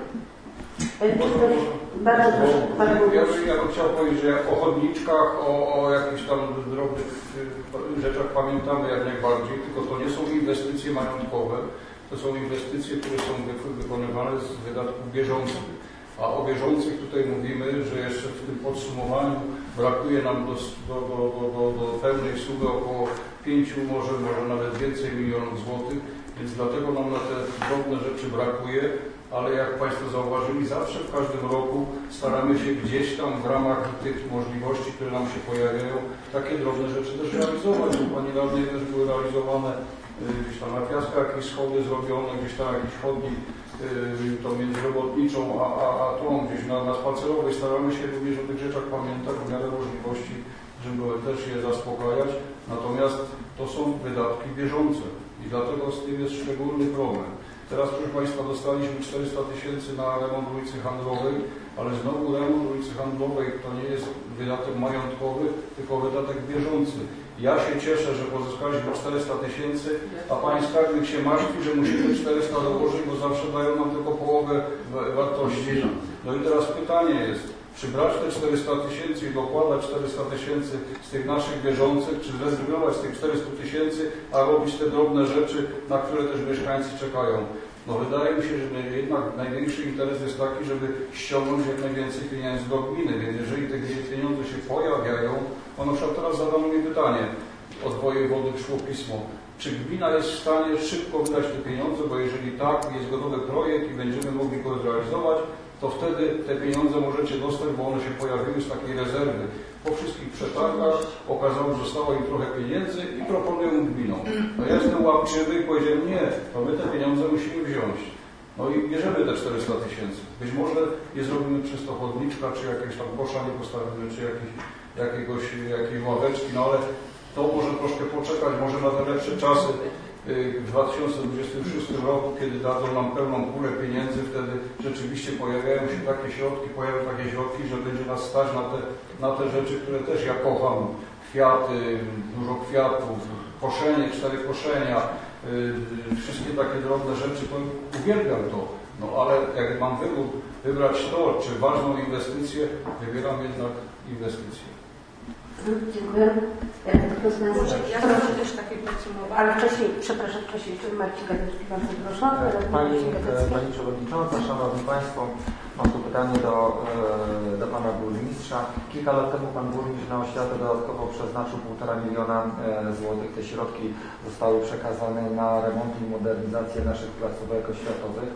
Bardzo proszę, Pan Burmistrz. Ja bym chciał powiedzieć, że jak o chodniczkach, o jakichś tam drobnych rzeczach pamiętamy jak najbardziej, tylko to nie są inwestycje majątkowe, to są inwestycje, które są wykonywane z wydatków bieżących. A o bieżących tutaj mówimy, że jeszcze w tym podsumowaniu brakuje nam do pełnej sumy około 5, może nawet więcej milionów złotych, więc dlatego nam na te drobne rzeczy brakuje. Ale jak Państwo zauważyli, zawsze w każdym roku staramy się gdzieś tam w ramach tych możliwości, które nam się pojawiają, takie drobne rzeczy też realizować. U Pani Radnej też były realizowane gdzieś tam na Piaskach jakieś schody zrobione, gdzieś tam jakiś chodnik to między robotniczą a tą gdzieś na spacerowej. Staramy się również o tych rzeczach pamiętać w miarę możliwości, żeby też je zaspokajać. Natomiast to są wydatki bieżące i dlatego z tym jest szczególny problem. Teraz, proszę Państwa, dostaliśmy 400 000 na remont ulicy Handlowej, ale znowu remont ulicy Handlowej to nie jest wydatek majątkowy, tylko wydatek bieżący. Ja się cieszę, że pozyskaliśmy 400 000, a Pani skarbnik się martwi, że musimy 400 dołożyć, bo zawsze dają nam tylko połowę wartości. No i teraz pytanie jest, Czy brać te 400 tysięcy i dokładać 400 tysięcy z tych naszych bieżących, czy zrezygnować z tych 400 tysięcy, a robić te drobne rzeczy, na które też mieszkańcy czekają. No wydaje mi się, że jednak największy interes jest taki, żeby ściągnąć jak najwięcej pieniędzy do gminy, więc jeżeli te pieniądze się pojawiają, no na przykład teraz zadano mi pytanie, od wojewody szło pismo, czy gmina jest w stanie szybko wydać te pieniądze, bo jeżeli tak, jest gotowy projekt i będziemy mogli go zrealizować, to wtedy te pieniądze możecie dostać, bo one się pojawiły z takiej rezerwy. Po wszystkich przetargach okazało, że zostało im trochę pieniędzy i proponują gminom. No ja jestem łapczywy i powiedziałem, nie, to my te pieniądze musimy wziąć. No i bierzemy te 400 tysięcy. Być może je zrobimy przez to chodniczka, czy jakieś tam kosza nie postawimy, czy jakiejś ławeczki, no ale to może troszkę poczekać, może na te lepsze czasy w 2026 roku, kiedy dadzą nam pełną pulę pieniędzy, wtedy rzeczywiście pojawiają się takie środki, że będzie nas stać na te rzeczy, które też ja kocham. Kwiaty, dużo kwiatów, koszenie, 4 koszenia, wszystkie takie drobne rzeczy, to uwielbiam to. No ale jak mam wybrać to, czy ważną inwestycję, wybieram jednak inwestycję. Dziękuję. Ja mam też takie podsumowanie. Ale wcześniej, przepraszam, Marcin Gadecki, bardzo proszę. Pani Przewodnicząca, Szanowni Państwo, mam tu pytanie do Pana Burmistrza. Kilka lat temu Pan Burmistrz na oświatę dodatkowo przeznaczył 1,5 miliona złotych. Te środki zostały przekazane na remont i modernizację naszych placówek oświatowych.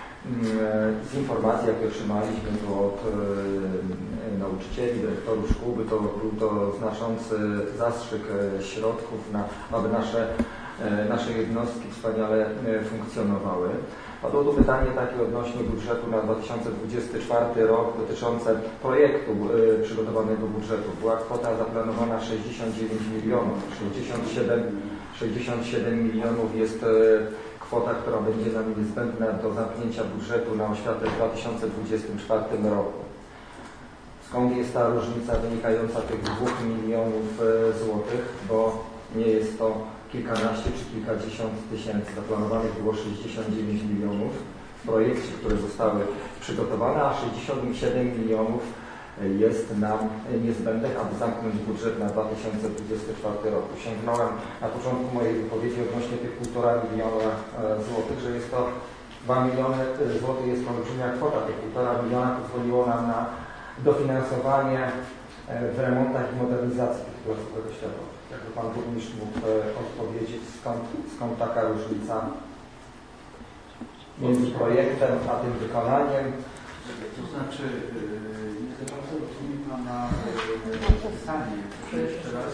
Z informacji, jakie otrzymaliśmy to od nauczycieli, dyrektorów szkół, był to znaczący zastrzyk środków, aby nasze jednostki wspaniale funkcjonowały. Padło tu pytanie takie odnośnie budżetu na 2024 rok dotyczące projektu przygotowanego budżetu. Była kwota zaplanowana 69 milionów. 67 milionów jest kwota, która będzie nam niezbędna do zamknięcia budżetu na oświatę w 2024 roku. Skąd jest ta różnica wynikająca tych 2 milionów złotych, bo nie jest to kilkanaście czy kilkadziesiąt tysięcy. Zaplanowanych było 69 milionów w projekcie, które zostały przygotowane, a 67 milionów jest nam niezbędnych, aby zamknąć budżet na 2024 rok. Sięgnąłem na początku mojej wypowiedzi odnośnie tych 1,5 miliona złotych, że jest to 2 miliony złotych, jest to olbrzymia kwota. Tych 1,5 miliona pozwoliło nam na dofinansowanie w remontach i modernizacji tych placówek oświatowych. Jakby Pan Burmistrz mógł odpowiedzieć, skąd taka różnica między projektem a tym wykonaniem. To znaczy, nie za bardzo rozumiem Pana pytanie. Jeszcze raz.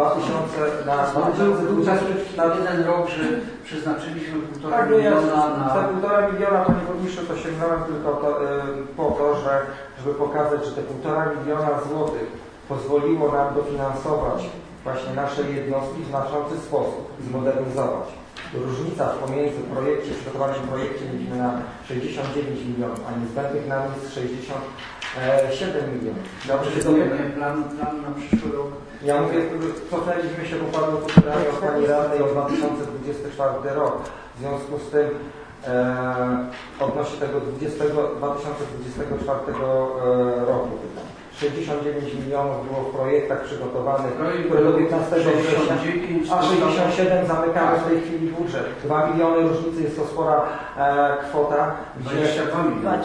2020 na jeden rok, że przeznaczyliśmy 1,5 miliona na... Te 1,5 miliona, Panie Burmistrzu, to sięgnąłem tylko po to, żeby pokazać, że te 1,5 miliona złotych pozwoliło nam dofinansować właśnie nasze jednostki w znaczący sposób, zmodernizować. Różnica pomiędzy przygotowanym projekcie widzimy na 69 milionów, a niezbędnych nam jest 67 milionów. Dobrze, plan na przyszły rok. Ja mówię, cofnęliśmy się, bo padło to pytanie od Pani Radnej o 2024 rok. W związku z tym odnośnie tego 2024 roku. 69 milionów było w projektach przygotowanych, które do 15 września, a 67 zamykamy w tej chwili budżet. 2 miliony różnicy, jest to spora kwota. 22 miliony.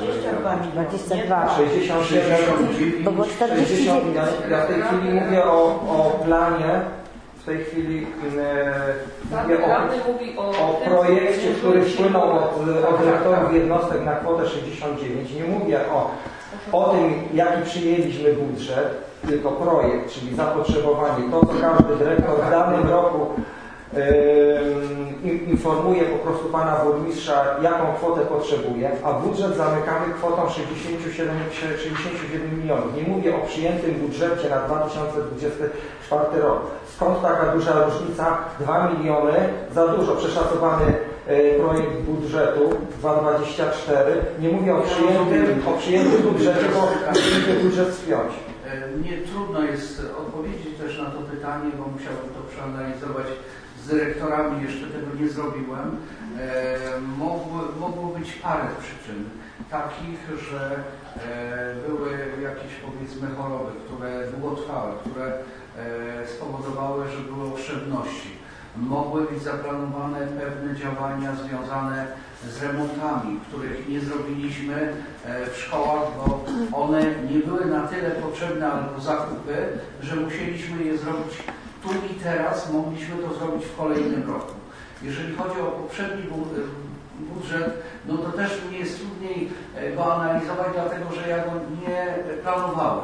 67, bo było 60 milionów. Ja w tej chwili mówię o planie, w tej chwili mówię o projekcie, który wpłynął od dyrektorów jednostek na kwotę 69. Nie mówię o tym, jaki przyjęliśmy budżet, tylko projekt, czyli zapotrzebowanie, to co każdy dyrektor w danym roku informuje po prostu Pana Burmistrza, jaką kwotę potrzebuje, a budżet zamykamy kwotą 67 milionów. Nie mówię o przyjętym budżecie na 2024 rok. Skąd taka duża różnica? 2 miliony, za dużo, przeszacowany projekt budżetu 2024. Nie mówię o przyjętym budżecie, bo musimy budżet spiąć. Mnie trudno jest odpowiedzieć też na to pytanie, bo musiałbym to przeanalizować z dyrektorami, jeszcze tego nie zrobiłem. Mogło być parę przyczyn takich, że były jakieś, powiedzmy, choroby, które długotrwałe, które spowodowały, że były oszczędności. Mogły być zaplanowane pewne działania związane z remontami, których nie zrobiliśmy w szkołach, bo one nie były na tyle potrzebne albo zakupy, że musieliśmy je zrobić tu i teraz, mogliśmy to zrobić w kolejnym roku. Jeżeli chodzi o poprzedni budżet, no to też mnie jest trudniej go analizować, dlatego że ja go nie planowałem.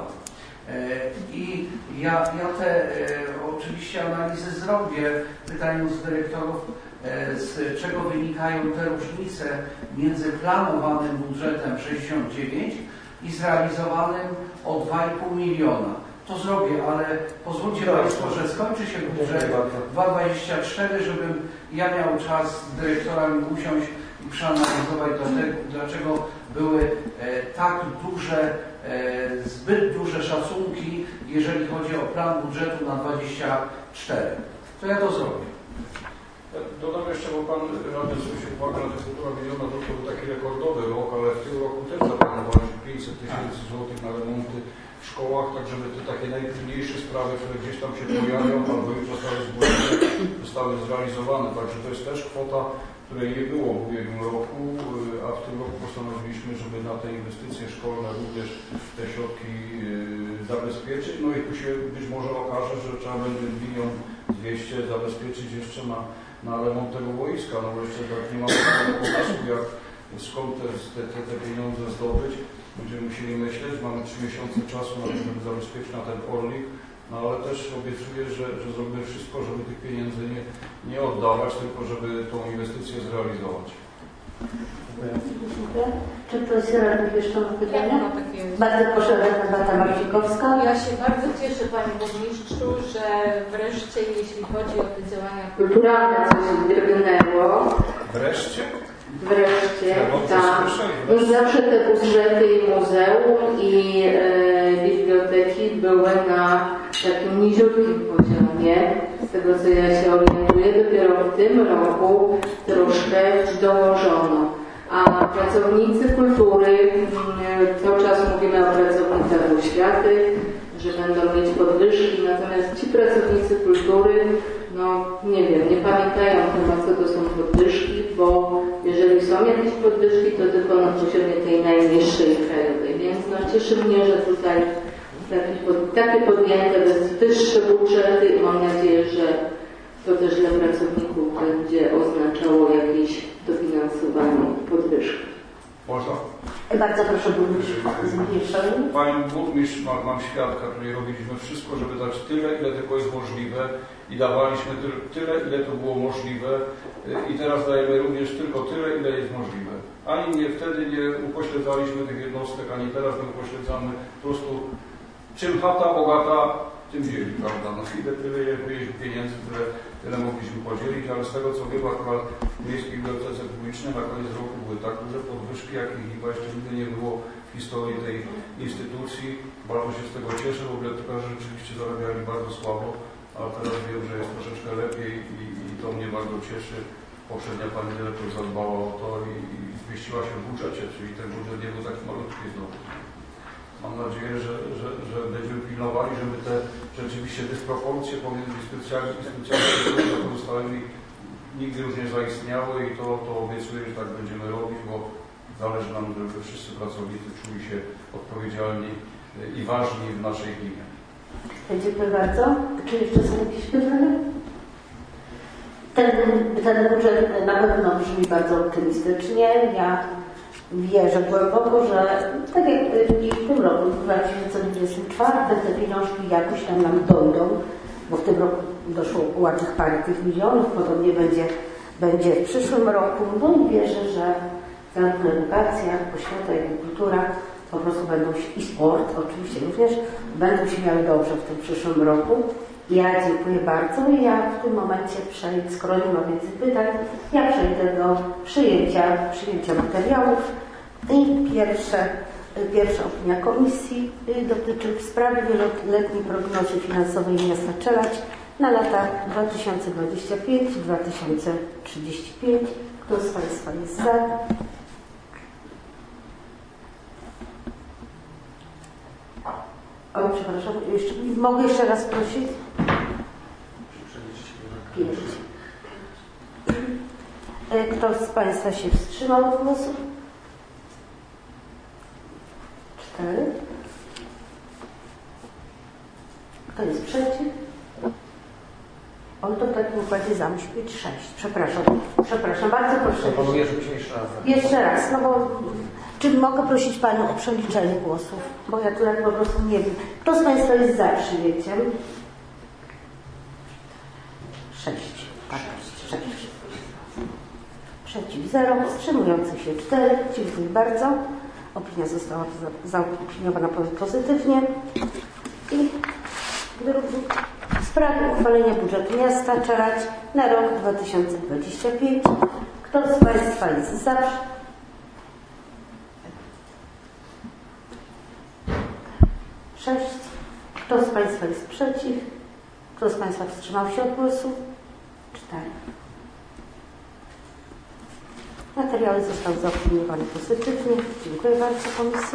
I ja te oczywiście analizy zrobię, pytając dyrektorów, z czego wynikają te różnice między planowanym budżetem 69 i zrealizowanym o 2,5 miliona. To zrobię, ale pozwólcie Państwo, że skończy się budżet 2024, żebym ja miał czas z dyrektorami usiąść i przeanalizować, dlaczego były tak duże, zbyt duże szacunki, jeżeli chodzi o plan budżetu na 2024. To ja to zrobię. Dodam jeszcze, bo Pan radny zwrócił uwagę na te 1,5 miliona, to był taki rekordowy rok, ale w tym roku też zaplanowaliśmy 500 tysięcy złotych na remonty w szkołach, tak żeby te takie najtrudniejsze sprawy, które gdzieś tam się pojawią, albo już zostały zgłoszone, zostały zrealizowane. Także to jest też kwota, której nie było w ubiegłym roku, a w tym roku postanowiliśmy, żeby na te inwestycje szkolne również te środki zabezpieczyć. No i tu się być może okaże, że trzeba będzie 1 200 000 zabezpieczyć jeszcze na remont tego boiska, no bo jeszcze tak nie mamy pomysłu, jak skąd te pieniądze zdobyć. Będziemy musieli myśleć, mamy 3 miesiące czasu na to, żeby zabezpieczyć na ten Orlik, no ale też obiecuję, że zrobimy wszystko, żeby tych pieniędzy nie oddawać, tylko żeby tą inwestycję zrealizować. Dziękuję. Czy profesor radnych jeszcze ma pytania? Ja mam takie... Bardzo proszę, radna Beata Marcikowska. Ja się bardzo cieszę, Panie Burmistrzu, że wreszcie, jeśli chodzi o te działania Kulturalne coś drgnęło. Wreszcie? Wreszcie, tak. Już zawsze te budżety i muzeum i biblioteki były na takim niziutkim poziomie. Z tego co ja się orientuję, dopiero w tym roku troszkę dołożono. A pracownicy kultury, cały czas mówimy o pracownikach oświaty, że będą mieć podwyżki, natomiast ci pracownicy kultury, no nie wiem, nie pamiętają chyba, co to są podwyżki, bo jeżeli są jakieś podwyżki, to tylko na poziomie tej najniższej krajowej, więc no, cieszy mnie, że tutaj takie podjęte wyższe budżety i mam nadzieję, że to też dla pracowników będzie oznaczało jakieś dofinansowanie podwyżki. Można? Bardzo proszę burmistrza Zbigniew. Pani burmistrz, mam świadka, której robiliśmy wszystko, żeby dać tyle, ile tylko jest możliwe i dawaliśmy tyle, ile to było możliwe i teraz dajemy również tylko tyle, ile jest możliwe. Ani wtedy nie upośledzaliśmy tych jednostek, ani teraz nie upośledzamy. Po prostu czym chata bogata, tym dzieli, prawda? No tyle jest pieniędzy, tyle mogliśmy podzielić, ale z tego co wiem, akurat w Miejskiej Bibliotece Publicznej na koniec roku były tak duże podwyżki, jakich chyba jeszcze nigdy nie było w historii tej instytucji. Bardzo się z tego cieszę, bo bibliotekarze rzeczywiście zarabiali bardzo słabo, ale teraz wiem, że jest troszeczkę lepiej i to mnie bardzo cieszy. Poprzednia pani dyrektor zadbała o to i zmieściła się w budżecie, czyli ten budżet nie był taki malutki znowu. Mam nadzieję, że będziemy pilnowali, żeby te rzeczywiście dysproporcje pomiędzy specjalnymi pozostałymi nigdy już nie zaistniały i to obiecuję, że tak będziemy robić, bo zależy nam, żeby wszyscy pracownicy czuli się odpowiedzialni i ważni w naszej gminie. Dziękuję bardzo. Czy jeszcze są jakieś pytania? Ten budżet na pewno brzmi bardzo optymistycznie. Ja wierzę głęboko, że tak jak i w tym roku, w 2024, te pieniążki jakoś tam nam dojdą, bo w tym roku doszło ładnych parę tych milionów, podobnie będzie w przyszłym roku. No i wierzę, że zarówno edukacja, oświata, jak i kultura po prostu będą się, i sport oczywiście również, będą się miały dobrze w tym przyszłym roku. Ja dziękuję bardzo i ja w tym momencie przejdę, skoro nie ma więcej pytań, ja przejdę do przyjęcia materiałów. I pierwsza opinia komisji dotyczy w sprawie wieloletniej prognozy finansowej miasta Czelać na lata 2025-2035. Kto z Państwa jest za? O, przepraszam, mogę jeszcze raz prosić? Kto z Państwa się wstrzymał od głosu? 4. Kto jest przeciw? On to w takim układzie za musi być 6. Przepraszam, bardzo proszę. Proponuję, żebyśmy jeszcze raz. Jeszcze raz, no bo czy mogę prosić Panią o przeliczenie głosów? Bo ja tu po prostu nie wiem. Kto z Państwa jest za przyjęciem? 6. Tak, 6. Przeciw 0, wstrzymujących się 4. Dziękuję bardzo. Opinia została zaopiniowana pozytywnie. I drugi. W sprawie uchwalenia budżetu miasta Czerać na rok 2025. Kto z Państwa jest za? 6. Kto z Państwa jest przeciw? Kto z Państwa wstrzymał się od głosu? 4. Materiały zostały zaopiniowane pozytywnie. Dziękuję bardzo Komisji.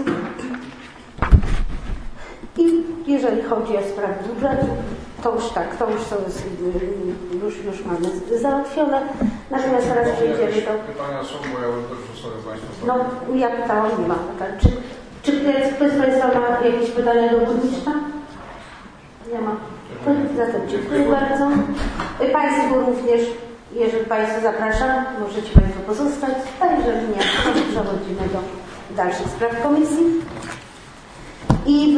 I jeżeli chodzi o sprawy budżetu, to już tak, to już mamy załatwione. Natomiast teraz przejdziemy do... Pytania są, bo ja już sobie Państwa... No, ja pytałam, nie mam pytań. Czy ktoś z Państwa ma jakieś pytania do burmistrza? Nie ma. Zatem dziękuję bardzo. Państwu również, jeżeli Państwa zapraszam, możecie Państwo pozostać, a jeżeli nie, to przechodzimy do dalszych spraw komisji. I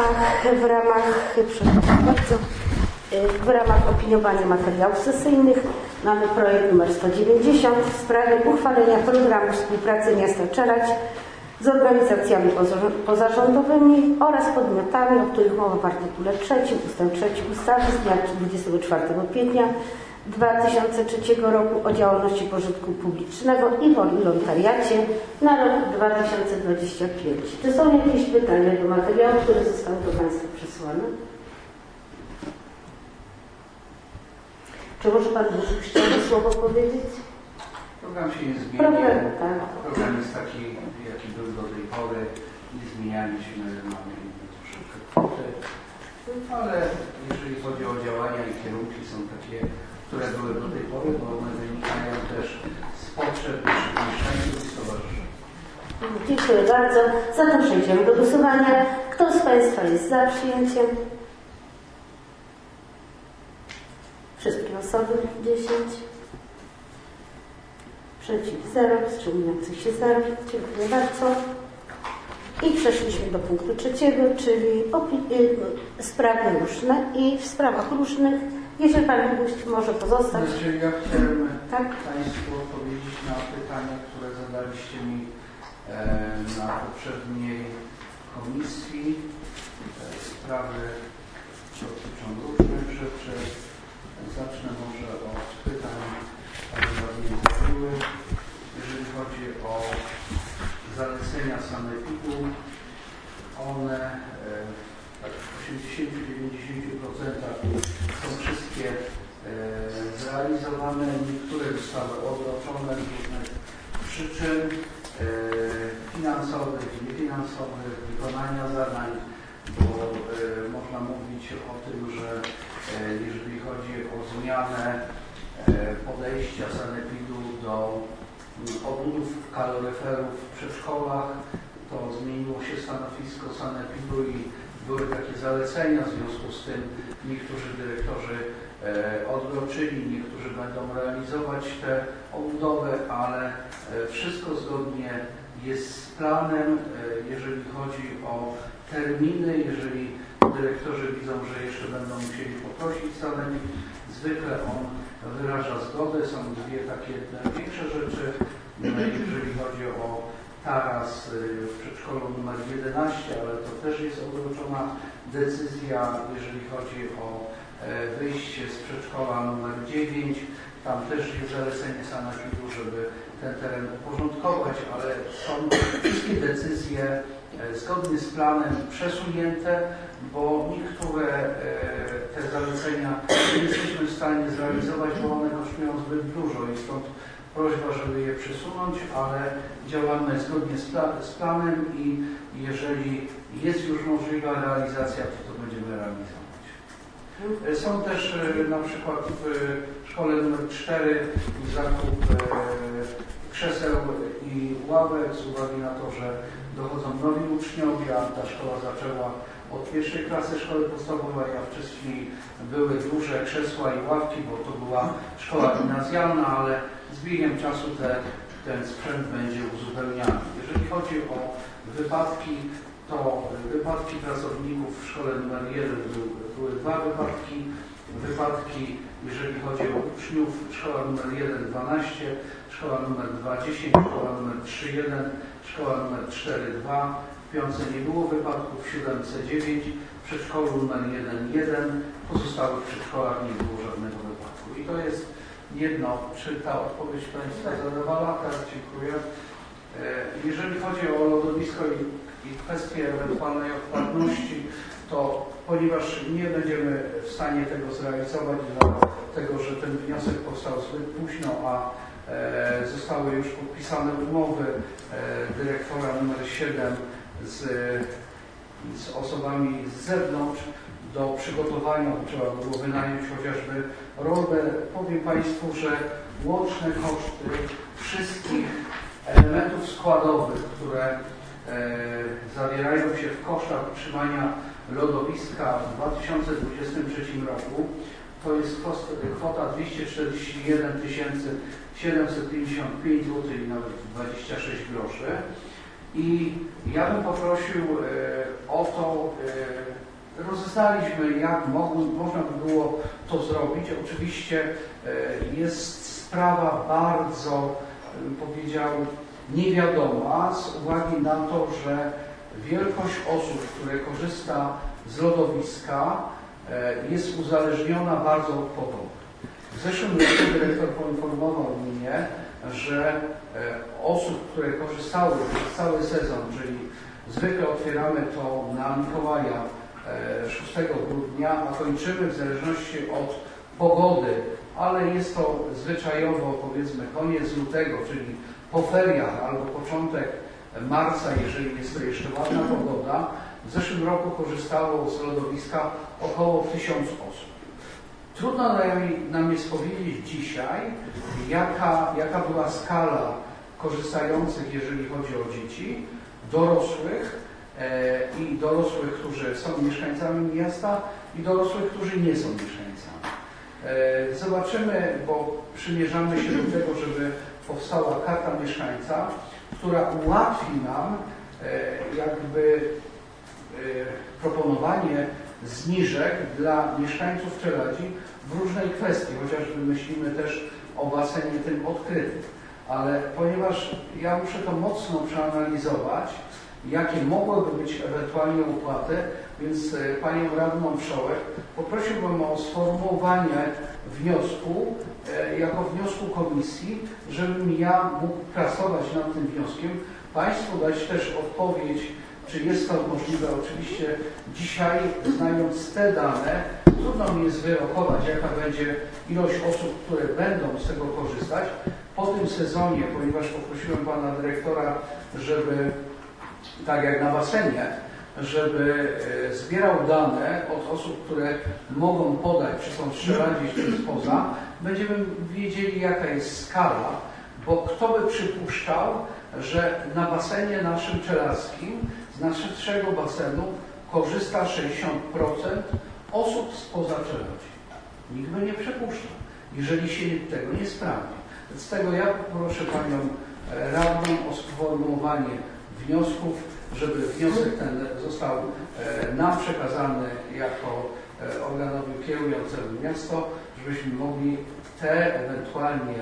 w ramach opiniowania materiałów sesyjnych mamy projekt nr 190 w sprawie uchwalenia programu współpracy miasta Czerać z organizacjami pozarządowymi oraz podmiotami, o których mowa w artykule 3 ust. 3 ustawy z dnia 24 kwietnia 2003 roku o działalności pożytku publicznego i wolontariacie na rok 2025. Czy są jakieś pytania do materiału, które zostały do Państwa przesłane? Czy może Pan chciał słowo powiedzieć? Program się nie zmieni. Program jest taki, jaki był do tej pory. Nie zmienialiśmy, mamy troszeczkę kwoty. Ale jeżeli chodzi o działania i kierunki, są takie, które były do tej pory, bo one wynikają też z potrzeb naszych mieszkańców i stowarzyszeń. Dziękuję bardzo. Zatem przejdziemy do głosowania. Kto z Państwa jest za przyjęciem? Wszystkie osoby 10. Przeciw 0. Wstrzymujących się 0. Dziękuję bardzo. I przeszliśmy do punktu 3, czyli sprawy różne. I w sprawach różnych, jeżeli Pan może pozostać. Znaczy, ja chciałem Państwu odpowiedzieć na pytania, które zadaliście mi na poprzedniej komisji. Sprawy dotyczą różnych rzeczy. Zacznę może od pytań, które ładnie zrobiły. Jeżeli chodzi o zalecenia sanepidu, one w 80-90% są wszystkie zrealizowane. Niektóre zostały odroczone z różnych przyczyn finansowych i niefinansowych, wykonania zadań, bo można mówić o tym, że jeżeli chodzi o zmianę podejścia sanepidu do odłów kaloryferów w przedszkolach, to zmieniło się stanowisko sanepidu i były takie zalecenia, w związku z tym niektórzy dyrektorzy odroczyli, niektórzy będą realizować tę odbudowę, ale wszystko zgodnie jest z planem, jeżeli chodzi o terminy, jeżeli dyrektorzy widzą, że jeszcze będą musieli poprosić sanepid, zwykle on wyraża zgodę. Są dwie takie największe rzeczy, jeżeli chodzi o taras w przedszkolu numer 11, ale to też jest odroczona decyzja, jeżeli chodzi o wyjście z przedszkola numer 9. Tam też jest zalecenie sanepidu, żeby ten teren uporządkować, ale są wszystkie decyzje zgodnie z planem przesunięte, bo niektóre te zalecenia nie jesteśmy w stanie zrealizować, bo one kosztują zbyt dużo i stąd prośba, żeby je przesunąć, ale działamy zgodnie z planem i jeżeli jest już możliwa realizacja, to będziemy realizować. Są też na przykład w szkole nr 4 zakup krzeseł i ławek z uwagi na to, że dochodzą nowi uczniowie, a ta szkoła zaczęła od pierwszej klasy szkoły podstawowej, a wcześniej były duże krzesła i ławki, bo to była szkoła gimnazjalna, ale z biegiem czasu ten sprzęt będzie uzupełniany. Jeżeli chodzi o wypadki, to wypadki pracowników w szkole nr 1 były 2 wypadki. Wypadki, jeżeli chodzi o uczniów, szkoła nr 1 12, szkoła nr 2 10, szkoła nr 3 1, szkoła nr 4 2, w piątce nie było wypadków, w siódemce 9, w przedszkolu nr 1 1, w pozostałych przedszkolach nie było żadnego wypadku. I to jest jedno, czy ta odpowiedź Państwa zadawała? Tak, dziękuję. Jeżeli chodzi o lodowisko i kwestię ewentualnej odpłatności, to ponieważ nie będziemy w stanie tego zrealizować, dlatego że ten wniosek powstał zbyt późno, a zostały już podpisane umowy dyrektora nr 7 z osobami z zewnątrz do przygotowania, trzeba było wynająć chociażby rolę. Powiem Państwu, że łączne koszty wszystkich elementów składowych, które zawierają się w kosztach utrzymania lodowiska w 2023 roku, to jest kwota 241 755 zł i nawet 26 groszy. I ja bym poprosił o to, rozeznaliśmy, jak można by było to zrobić. Oczywiście jest sprawa bardzo, powiedział, niewiadoma z uwagi na to, że wielkość osób, które korzysta z lodowiska, jest uzależniona bardzo od pogody. W zeszłym roku dyrektor poinformował mnie, że osób, które korzystały przez cały sezon, czyli zwykle otwieramy to na Mikołaja 6 grudnia, a kończymy w zależności od pogody, ale jest to zwyczajowo, powiedzmy, koniec lutego, czyli po feriach albo początek marca, jeżeli jest to jeszcze ładna pogoda. W zeszłym roku korzystało z lodowiska około 1000 osób. Trudno nam jest powiedzieć dzisiaj, jaka była skala korzystających, jeżeli chodzi o dzieci, dorosłych i dorosłych, którzy są mieszkańcami miasta i dorosłych, którzy nie są mieszkańcami. Zobaczymy, bo przymierzamy się do tego, żeby powstała karta mieszkańca, która ułatwi nam jakby proponowanie zniżek dla mieszkańców Czeladzi w różnej kwestii, chociażby myślimy też o basenie tym odkrytym. Ale ponieważ ja muszę to mocno przeanalizować, jakie mogłyby być ewentualnie opłaty, więc Panią Radną Wszołek poprosiłbym o sformułowanie wniosku, jako wniosku komisji, żebym ja mógł pracować nad tym wnioskiem, Państwu dać też odpowiedź, czy jest to możliwe. Oczywiście dzisiaj, znając te dane, trudno mi jest wyrokować, jaka będzie ilość osób, które będą z tego korzystać. Po tym sezonie, ponieważ poprosiłem Pana Dyrektora, żeby, tak jak na basenie, żeby zbierał dane od osób, które mogą podać, czy są z Czeladzi, czy spoza, będziemy wiedzieli, jaka jest skala, bo kto by przypuszczał, że na basenie naszym czelaskim, z naszego basenu korzysta 60% osób spoza Czeladzi. Nikt by nie przypuszczał, jeżeli się tego nie sprawdzi. Z tego ja proszę Panią Radną o sformułowanie wniosków, żeby wniosek ten został nam przekazany jako organowi kierującemu miasto, żebyśmy mogli te ewentualnie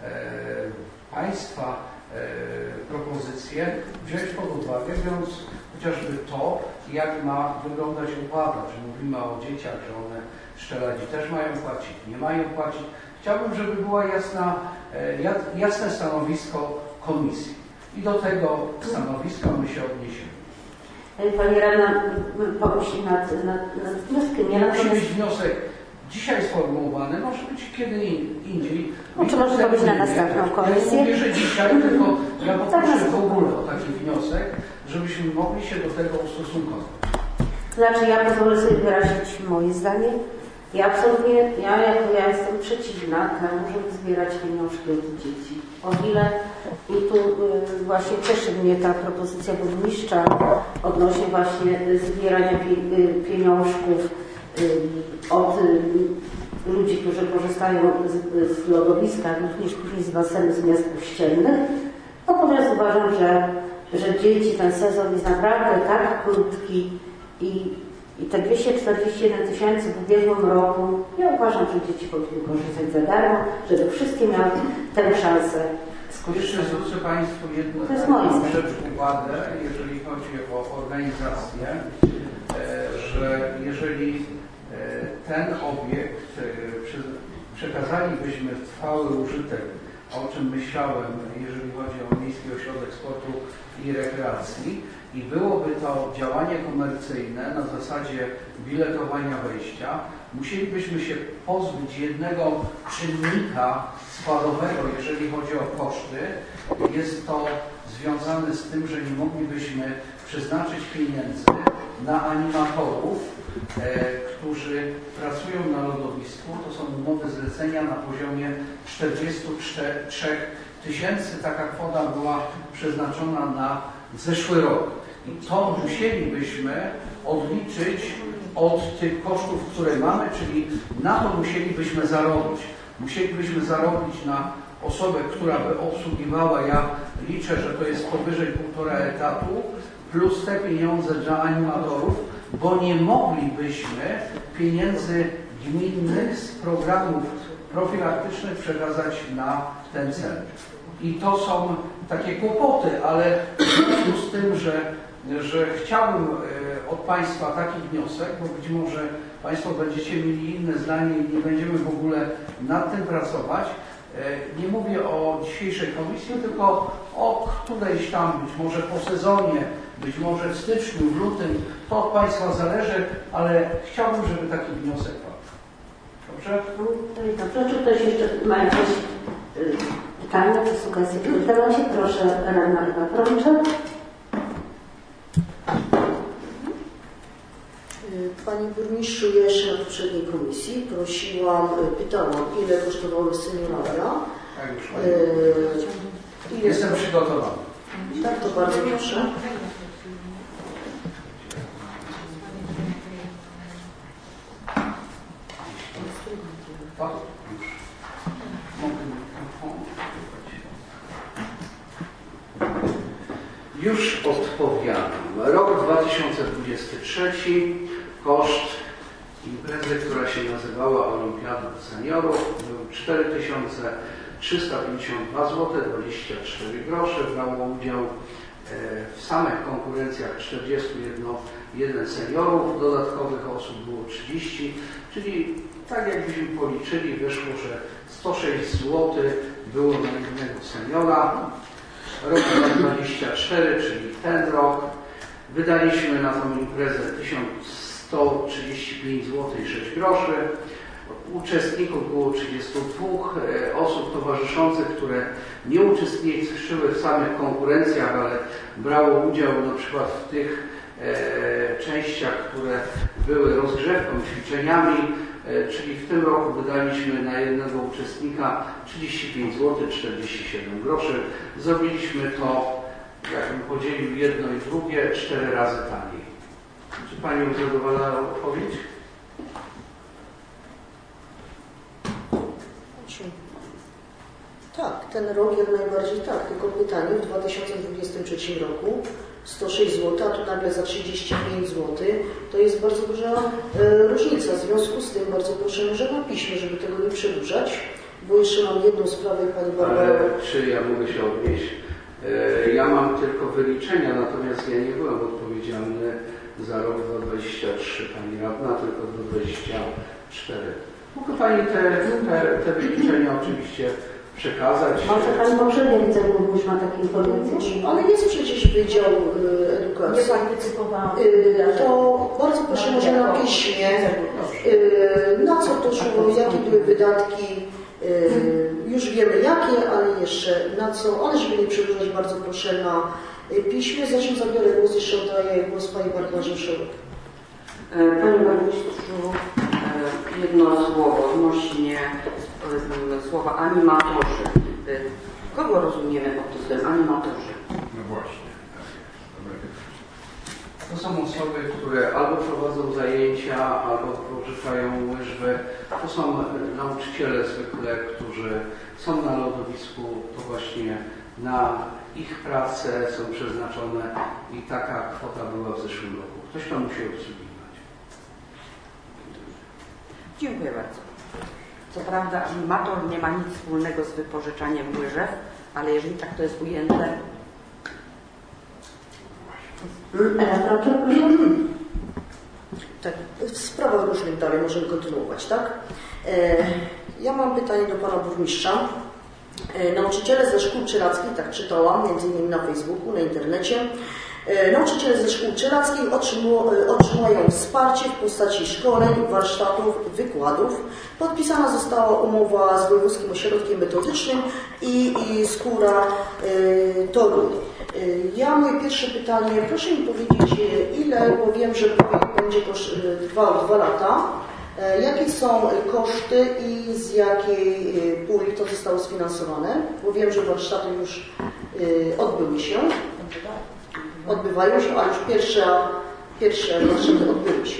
Państwa propozycje wziąć pod uwagę, biorąc chociażby to, jak ma wyglądać opłata. Czy mówimy o dzieciach, że one z Czeladzi też mają płacić, nie mają płacić. Chciałbym, żeby było jasne stanowisko komisji. I do tego stanowiska my się odniesiemy. Pani Radna pomyśli nad wnioskiem. Musi być wniosek dzisiaj sformułowane, może być kiedy indziej. Czy może to być na następną komisję? Ja mówię, że dzisiaj, tylko ja poproszę w ogóle o taki wniosek, żebyśmy mogli się do tego ustosunkować. Znaczy, ja pozwolę sobie wyrazić moje zdanie. Ja absolutnie, ja jestem przeciwna temu, żeby zbierać pieniążki od dzieci. O ile, i tu właśnie cieszy mnie ta propozycja burmistrza odnośnie właśnie zbierania pieniążków od ludzi, którzy korzystają z lodowiska, również później z basenów z miast ościennych. Natomiast uważam, że dzieci, ten sezon jest naprawdę tak krótki i te 241 000 w ubiegłym roku, ja uważam, że dzieci powinny korzystać za darmo, żeby wszystkie miały tę szansę. Jeszcze zwrócę Państwu jedną rzecz uwagę, jeżeli chodzi o organizację, że jeżeli ten obiekt przekazalibyśmy w trwały użytek, o czym myślałem, jeżeli chodzi o Miejski Ośrodek Sportu i Rekreacji, i byłoby to działanie komercyjne na zasadzie biletowania wejścia, musielibyśmy się pozbyć jednego czynnika składowego, jeżeli chodzi o koszty. Jest to związane z tym, że nie moglibyśmy przeznaczyć pieniędzy na animatorów, którzy pracują na lodowisku. To są umowy zlecenia na poziomie 43 000. Taka kwota była przeznaczona na zeszły rok. I to musielibyśmy odliczyć od tych kosztów, które mamy, czyli na to musielibyśmy zarobić. Musielibyśmy zarobić na osobę, która by obsługiwała, ja liczę, że to jest powyżej 1,5 etatu, plus te pieniądze dla animatorów, bo nie moglibyśmy pieniędzy gminnych z programów profilaktycznych przekazać na ten cel. I to są takie kłopoty, ale w związku z tym, że chciałbym od Państwa taki wniosek, bo być może Państwo będziecie mieli inne zdanie i nie będziemy w ogóle nad tym pracować. Nie mówię o dzisiejszej komisji, tylko o którejś tam, być może po sezonie, być może w styczniu, w lutym, to od Państwa zależy, ale chciałbym, żeby taki wniosek padł. Dobrze? Dobrze, czy ktoś jeszcze ma jakieś pytania czy sugestie w tym temacie? Proszę, radna Ewa Prączek. Panie burmistrzu, ja jeszcze na poprzedniej komisji pytałam, ile kosztowały senioria. Tak, już jestem przygotowany. Tak, to bardzo proszę. Już odpowiadam. Rok 2023, koszt imprezy, która się nazywała Olimpiada Seniorów, był 4352 zł 24 grosze. Brało udział w samych konkurencjach 41 seniorów, dodatkowych osób było 30, czyli tak jakbyśmy policzyli, wyszło, że 106 zł było na jednego seniora. Rok 2024, czyli ten rok, wydaliśmy na tą imprezę 1135 zł i 6 groszy. Uczestników było 32 osób towarzyszących, które nie uczestniczyły w samych konkurencjach, ale brało udział na przykład w tych częściach, które były rozgrzewką, ćwiczeniami, czyli w tym roku wydaliśmy na jednego uczestnika 35 zł 47 groszy. Zrobiliśmy to, jakbym podzielił jedno i drugie, 4 razy taniej. Czy Pani zadowolona odpowiedź? Tak, ten rok jak najbardziej tak, tylko pytanie, w 2023 roku 106 zł, a tu nagle za 35 zł, to jest bardzo duża różnica. W związku z tym bardzo proszę może na piśmie, żeby tego nie przedłużać, bo jeszcze mam jedną sprawę, Pani Barbara. Ale czy ja mogę się odnieść? Ja mam tylko wyliczenia, natomiast ja nie byłem odpowiedzialny za rok 2023, Pani Radna, tylko 2024. Mógł Pani te wyliczenia oczywiście przekazać. Może Pani poprzednio wiceburmistrz ma takie informacje? Ale jest przecież Wydział Edukacji. Nie partycypowałam. To bardzo proszę może na piśmie Na co to szło, jakie były wydatki, już wiemy jakie, ale jeszcze na co, ale żeby nie przedłużać, bardzo proszę na piśmie. Zresztą zabiorę głos, jeszcze oddaję głos Pani Barbarze Szyłek. Panie Burmistrzu, jedno słowo odnośnie słowa animatorzy. Kogo rozumiemy pod tytułem animatorzy? No właśnie. To są osoby, które albo prowadzą zajęcia, albo pożyczają łyżwy. To są nauczyciele zwykle, którzy są na lodowisku, to właśnie na ich pracę są przeznaczone i taka kwota była w zeszłym roku. Ktoś to musi obsługiwać. Dziękuję bardzo. Co prawda animator nie ma nic wspólnego z wypożyczaniem łyżew, ale jeżeli tak to jest ujęte... Tak, w sprawach różnych dalej możemy kontynuować, tak? Ja mam pytanie do Pana Burmistrza. Nauczyciele ze szkół czelackich, tak czytałam, między innymi na Facebooku, na internecie, nauczyciele ze szkół czelackich otrzymają wsparcie w postaci szkoleń, warsztatów, wykładów. Podpisana została umowa z Wojewódzkim Ośrodkiem Metodycznym i Skóra Toruń. Moje pierwsze pytanie, proszę mi powiedzieć, ile, bo wiem, że projekt będzie trwał 2 lata, jakie są koszty i z jakiej puli to zostało sfinansowane? Bo wiem, że warsztaty już odbywają się, ale już pierwsze warsztaty odbyły się.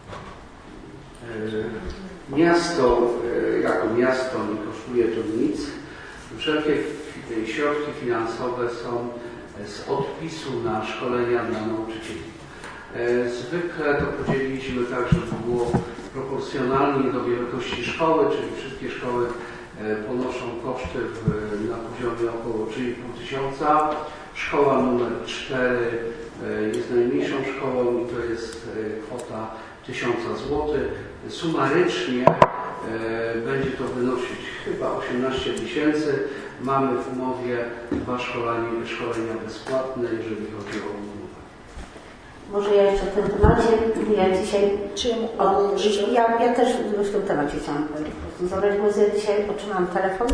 Miasto, jako miasto nie kosztuje to nic. Wszelkie środki finansowe są z odpisu na szkolenia dla nauczycieli. Zwykle to podzieliliśmy tak, żeby było proporcjonalnie do wielkości szkoły, czyli wszystkie szkoły ponoszą koszty na poziomie około 3,5 tysiąca. Szkoła numer 4 jest najmniejszą szkołą i to jest kwota 1000 zł. Sumarycznie będzie to wynosić chyba 18 tysięcy. Mamy w umowie 2 szkolenia bezpłatne, jeżeli chodzi o umowę. Może ja jeszcze w tym temacie, ja dzisiaj, ja też w tym temacie chciałam zabrać głos. Ja dzisiaj otrzymałam telefon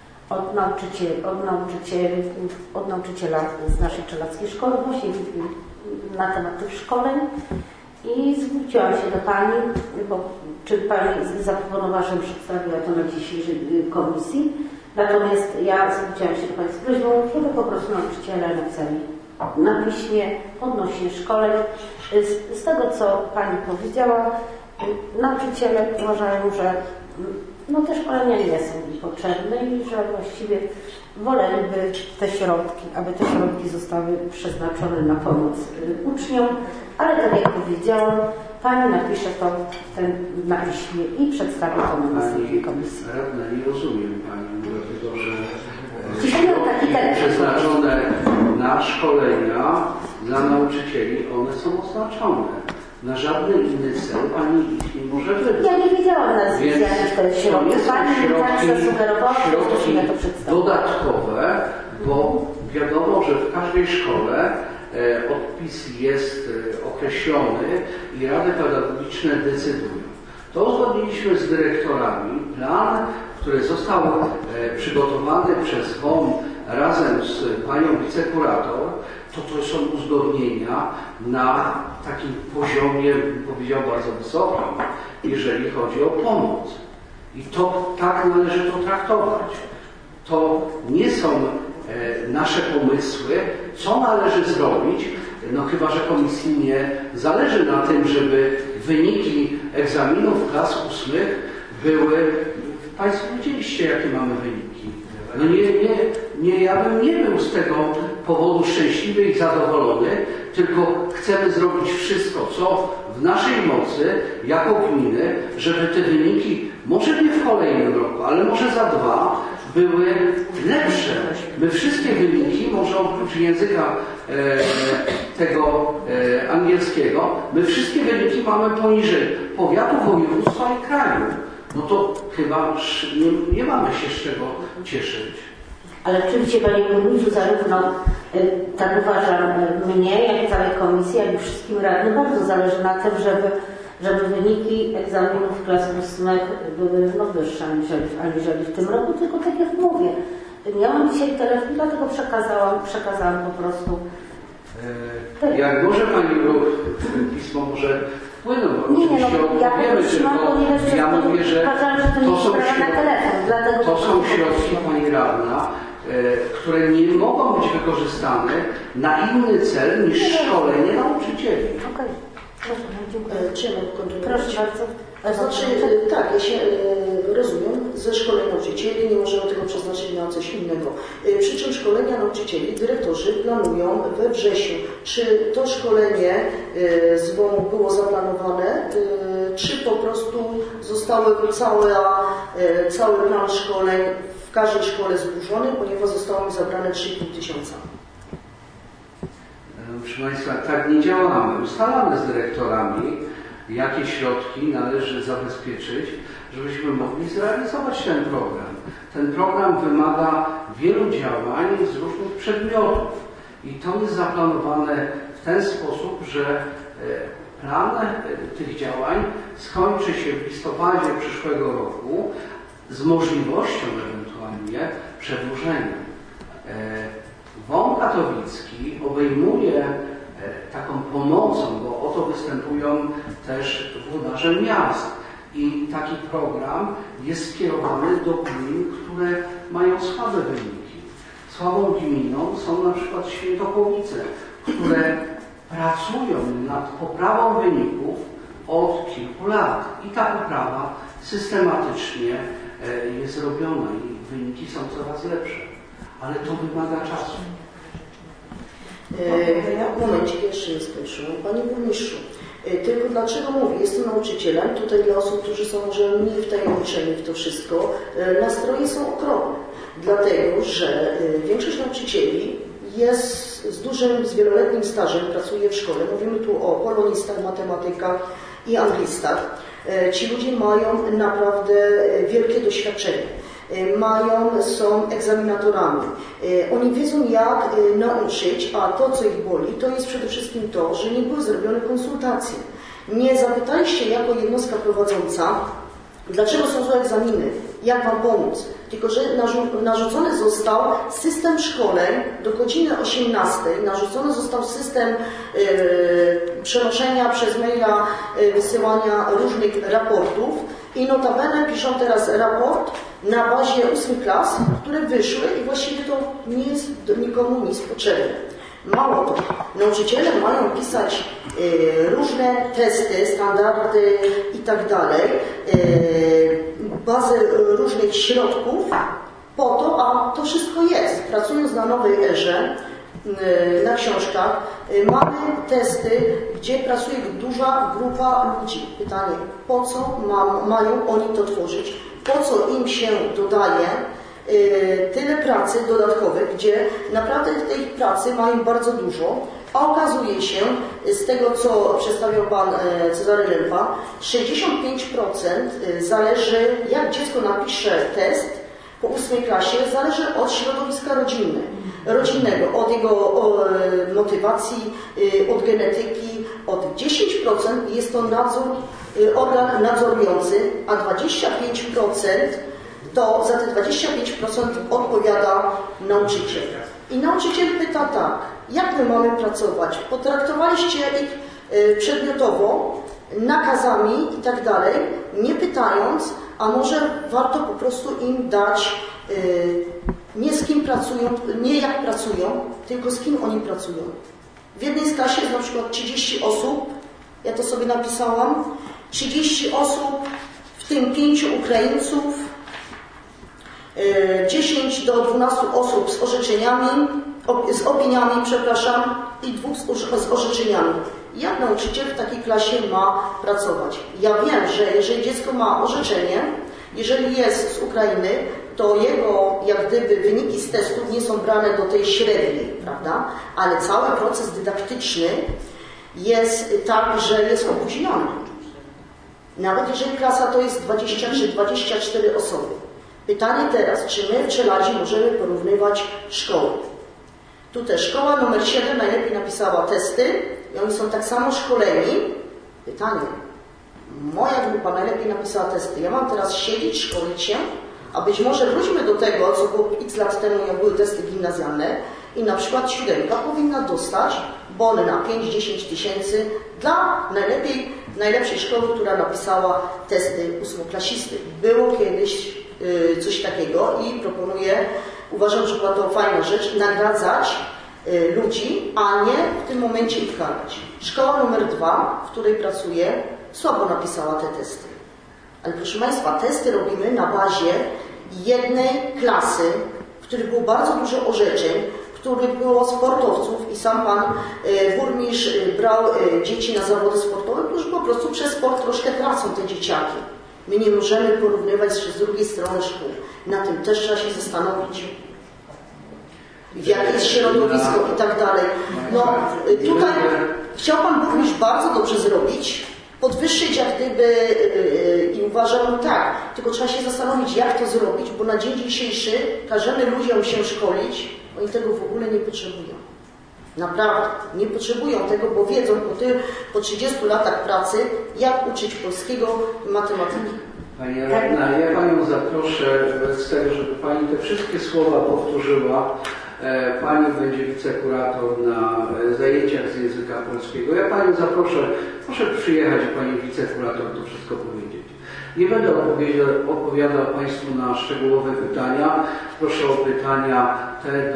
od nauczyciela z naszej czelackiej szkoły właśnie na temat tych szkoleń i zwróciłam się do Pani, bo czy Pani zaproponowała, żebym przedstawiła to na dzisiejszej komisji. Natomiast ja zwróciłam się do Pani z prośbą, żeby po prostu nauczyciele napisali na piśmie odnośnie szkoleń. Z tego, co Pani powiedziała, nauczyciele uważają, że te szkolenia nie są potrzebne i że właściwie woleliby aby te środki zostały przeznaczone na pomoc uczniom, ale tak jak powiedziałam, Pani napisze to na piśmie i przedstawi to na następnej komisji. Radna, nie rozumiem Pani, dlatego że przeznaczone na szkolenia dla nauczycieli, one są oznaczone. Na żadny inny cel Pani ich nie może wydać. Ja nie wiedziałam na specjalnie, że to jest środki. Pani zasugerowała, że to przedstawi. Dodatkowe, bo wiadomo, że w każdej szkole odpis jest określony i rady pedagogiczne decydują. To uzgodniliśmy z dyrektorami. Plan, który został przygotowany przez WOM razem z panią wicekurator, to są uzgodnienia na takim poziomie, bym powiedział, bardzo wysokim, jeżeli chodzi o pomoc. I to tak należy to traktować. To nie są nasze pomysły, co należy zrobić, chyba że komisji nie zależy na tym, żeby wyniki egzaminów klas 8 były... Państwo widzieliście, jakie mamy wyniki. Ja bym nie był z tego powodu szczęśliwy i zadowolony, tylko chcemy zrobić wszystko, co w naszej mocy, jako gminy, żeby te wyniki, może nie w kolejnym roku, ale może za 2, były lepsze. My wszystkie wyniki, może oprócz języka tego angielskiego, my wszystkie wyniki mamy poniżej powiatu, województwa i kraju. To chyba nie mamy się z czego cieszyć. Ale oczywiście, Panie Burmistrzu, zarówno tak uważam mnie, jak i całej komisji, jak i wszystkim radnym bardzo zależy na tym, żeby żeby wyniki egzaminów klas ustnych były no, wyższe aniżeli w tym roku, tylko tak jak mówię. Ja mam dzisiaj telefon, dlatego przekazałam po prostu. Jak może Pani pismo może wpłynąć? Nie, no ja powiemy, ponieważ ja mówię, że to są środki, Pani Radna, które nie mogą być wykorzystane na inny cel niż szkolenie nauczycieli. Okej. Czy ja mogę kontynuować? Proszę bardzo. Znaczy, tak, ja się rozumiem, ze szkoleń nauczycieli nie możemy tego przeznaczyć na coś innego. Przy czym szkolenia nauczycieli dyrektorzy planują we wrześniu. Czy to szkolenie z WOM było zaplanowane, czy po prostu zostały cały plan szkoleń w każdej szkole zburzony, ponieważ zostało mi zabrane 3,5 tysiąca. Proszę Państwa, tak nie działamy. Ustalamy z dyrektorami, jakie środki należy zabezpieczyć, żebyśmy mogli zrealizować ten program. Ten program wymaga wielu działań z różnych przedmiotów i to jest zaplanowane w ten sposób, że plan tych działań skończy się w listopadzie przyszłego roku z możliwością ewentualnie przedłużenia. WOM katowicki obejmuje taką pomocą, bo o to występują też włodarze miast. I taki program jest skierowany do gmin, które mają słabe wyniki. Słabą gminą są na przykład Świętochłowice, które pracują nad poprawą wyników od kilku lat. I ta poprawa systematycznie jest robiona i wyniki są coraz lepsze. Ale to wymaga czasu. Momencik, jeszcze nie skończyłam. Panie Burmistrzu, tylko dlaczego mówię, jestem nauczycielem, tutaj dla osób, którzy są może mniej wtajemniczeni w to wszystko, nastroje są okropne. Dlatego, że większość nauczycieli jest z wieloletnim stażem, pracuje w szkole. Mówimy tu o polonistach, matematykach i anglistach. Ci ludzie mają naprawdę wielkie doświadczenie. Są egzaminatorami. Oni wiedzą, jak nauczyć, a to, co ich boli, to jest przede wszystkim to, że nie były zrobione konsultacje. Nie zapytaliście jako jednostka prowadząca, dlaczego są złe egzaminy, jak Wam pomóc. Tylko że narzucony został system szkoleń do godziny 18, narzucony został system przenoszenia przez maila, wysyłania różnych raportów i notabene piszą teraz raport na bazie 8 klas, które wyszły i właściwie to nie jest nikomu nic potrzebne. Mało to, nauczyciele mają pisać różne testy, standardy i tak dalej, bazę różnych środków po to, a to wszystko jest. Pracując na nowej erze, na książkach, mamy testy, gdzie pracuje duża grupa ludzi. Pytanie, po co mają oni to tworzyć? Po co im się dodaje tyle pracy dodatkowych, gdzie naprawdę tej pracy mają bardzo dużo, a okazuje się, z tego co przedstawiał Pan Cezary Lelpa, 65% zależy, jak dziecko napisze test po 8 klasie, zależy od środowiska rodzinnego, od jego motywacji, od genetyki, od 10% jest to organ nadzorujący, a 25% to za te 25% odpowiada nauczyciel. I nauczyciel pyta tak, jak my mamy pracować? Potraktowaliście ich przedmiotowo, nakazami i tak dalej, nie pytając, a może warto po prostu im dać nie z kim pracują, nie jak pracują, tylko z kim oni pracują. W jednej z klasie jest na przykład 30 osób, ja to sobie napisałam, 30 osób, w tym 5 Ukraińców, 10 do 12 osób z opiniami, i 2 z orzeczeniami. Jak nauczyciel w takiej klasie ma pracować? Ja wiem, że jeżeli dziecko ma orzeczenie, jeżeli jest z Ukrainy, to jego, jak gdyby, wyniki z testów nie są brane do tej średniej, prawda? Ale cały proces dydaktyczny jest tak, że jest opóźniony. Nawet jeżeli klasa to jest 23-24 osoby. Pytanie teraz, czy my w Czeladzie możemy porównywać szkoły? Tutaj szkoła numer 7 najlepiej napisała testy i oni są tak samo szkoleni. Pytanie, Moja grupa najlepiej napisała testy. Ja mam teraz siedzieć, szkolić się, a być może wróćmy do tego, co było x lat temu, jak były testy gimnazjalne i na przykład 7 powinna dostać bony na 5-10 tysięcy dla najlepszej szkoły, która napisała testy ósmoklasisty. Było kiedyś coś takiego i proponuję, uważam, że była to fajna rzecz, nagradzać ludzi, a nie w tym momencie ich karać. Szkoła numer 2, w której pracuję, słabo napisała te testy. Ale proszę Państwa, testy robimy na bazie jednej klasy, w której było bardzo dużo orzeczeń, w których było sportowców i sam Pan burmistrz brał dzieci na zawody sportowe, którzy po prostu przez sport troszkę tracą te dzieciaki. My nie możemy porównywać z drugiej strony szkół. Na tym też trzeba się zastanowić. W jakie jest środowisko i tak dalej. No, tutaj chciał Pan burmistrz bardzo dobrze zrobić, podwyższyć jak gdyby i uważam tak, tylko trzeba się zastanowić, jak to zrobić, bo na dzień dzisiejszy każemy ludziom się szkolić, oni tego w ogóle nie potrzebują. Naprawdę, nie potrzebują tego, bo wiedzą po 30 latach pracy, jak uczyć polskiego i matematyki. Pani radna, ja Panią zaproszę z tego, żeby Pani te wszystkie słowa powtórzyła. Pani będzie wicekurator na zajęciach z języka polskiego. Ja Panią zaproszę, proszę przyjechać i Pani wicekurator to wszystko powiedzieć. Nie będę odpowiadał Państwu na szczegółowe pytania. Proszę o pytania te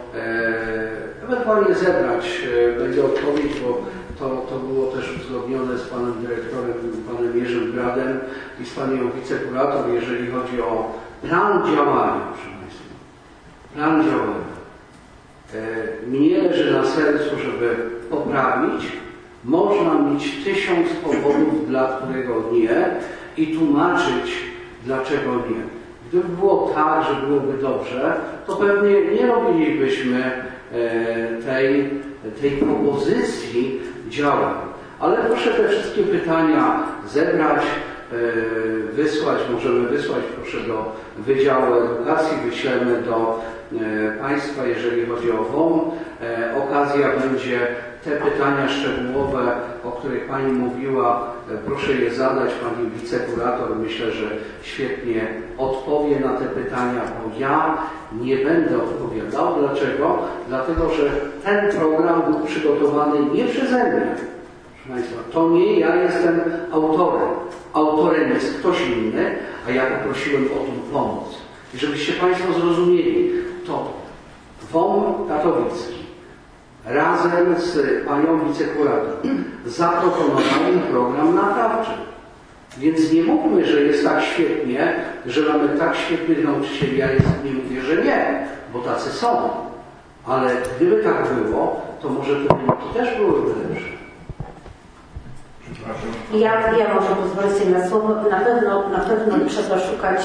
ewentualnie zebrać. Będzie odpowiedź, bo to było też uzgodnione z Panem Dyrektorem, Panem Jerzym Gradem i z Panią wicekurator, jeżeli chodzi o plan działania, proszę Państwa. Plan działania. Mnie leży na sercu, żeby poprawić. Można mieć 1000 powodów, dla którego nie i tłumaczyć, dlaczego nie. Gdyby było tak, że byłoby dobrze, to pewnie nie robilibyśmy tej propozycji działań. Ale proszę te wszystkie pytania zebrać, wysłać, możemy wysłać, proszę do Wydziału Edukacji, wyślemy do Państwa, jeżeli chodzi o WOM. Okazja będzie te pytania szczegółowe, o których Pani mówiła, proszę je zadać. Pani wicekurator myślę, że świetnie odpowie na te pytania, bo ja nie będę odpowiadał. Dlaczego? Dlatego, że ten program był przygotowany nie przeze mnie. Proszę Państwa, to nie ja jestem autorem. Autorem jest ktoś inny, a ja poprosiłem o tą pomoc. I żebyście Państwo zrozumieli, to WOM katowicki razem z Panią wicekurator zaproponowali program naprawczy. Więc nie mówmy, że jest tak świetnie, że mamy tak świetnych nauczycieli. Ja nie mówię, że nie, bo tacy są. Ale gdyby tak było, to może te wyniki też byłyby lepsze. Ja może pozwolę sobie na słowo. Na pewno trzeba szukać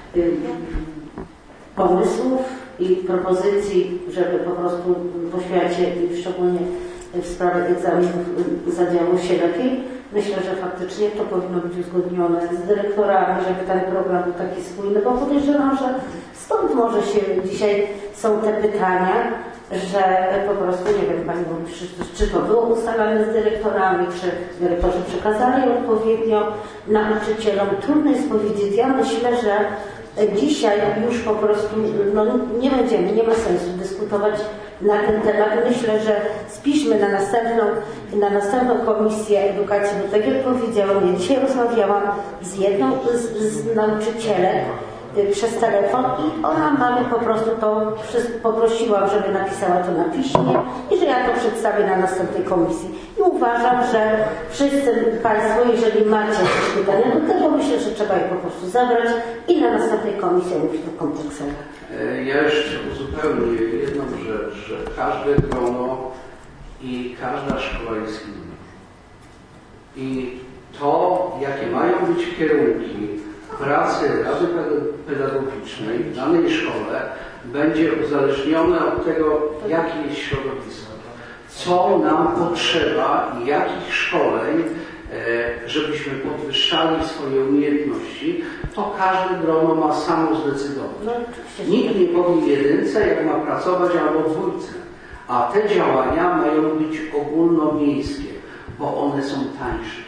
pomysłów i propozycji, żeby po prostu w oświacie i szczególnie w sprawie egzaminów zadziało się lepiej. Myślę, że faktycznie to powinno być uzgodnione z dyrektorami, żeby ten program był taki spójny, bo podejrzewam, że stąd może się dzisiaj są te pytania, że po prostu, nie wiem, Pani Burmistrz, czy to było ustalane z dyrektorami, czy dyrektorzy przekazali odpowiednio nauczycielom. Trudno jest powiedzieć. Ja myślę, że dzisiaj już po prostu nie ma sensu dyskutować na ten temat. Myślę, że spiszmy na następną komisję edukacji, bo tak jak powiedziałam, ja dzisiaj rozmawiałam z jedną z nauczycielek przez telefon i ona mamy po prostu to poprosiłam, żeby napisała to na piśmie i że ja to przedstawię na następnej komisji. I uważam, że wszyscy Państwo, jeżeli macie jakieś pytania do tego, myślę, że trzeba je po prostu zabrać i na następnej komisji mówić to kompleksowo. Ja jeszcze uzupełnię jedną rzecz, że każde grono i każda szkoła jest inna. I to, jakie mają być kierunki pracy Rady Pedagogicznej w danej szkole, będzie uzależnione od tego, jakie jest środowisko. Co nam potrzeba i jakich szkoleń, żebyśmy podwyższali swoje umiejętności, to każde grono ma samo zdecydować. Nikt nie powie jedynce, jak ma pracować, albo dwójce. A te działania mają być ogólnomiejskie, bo one są tańsze.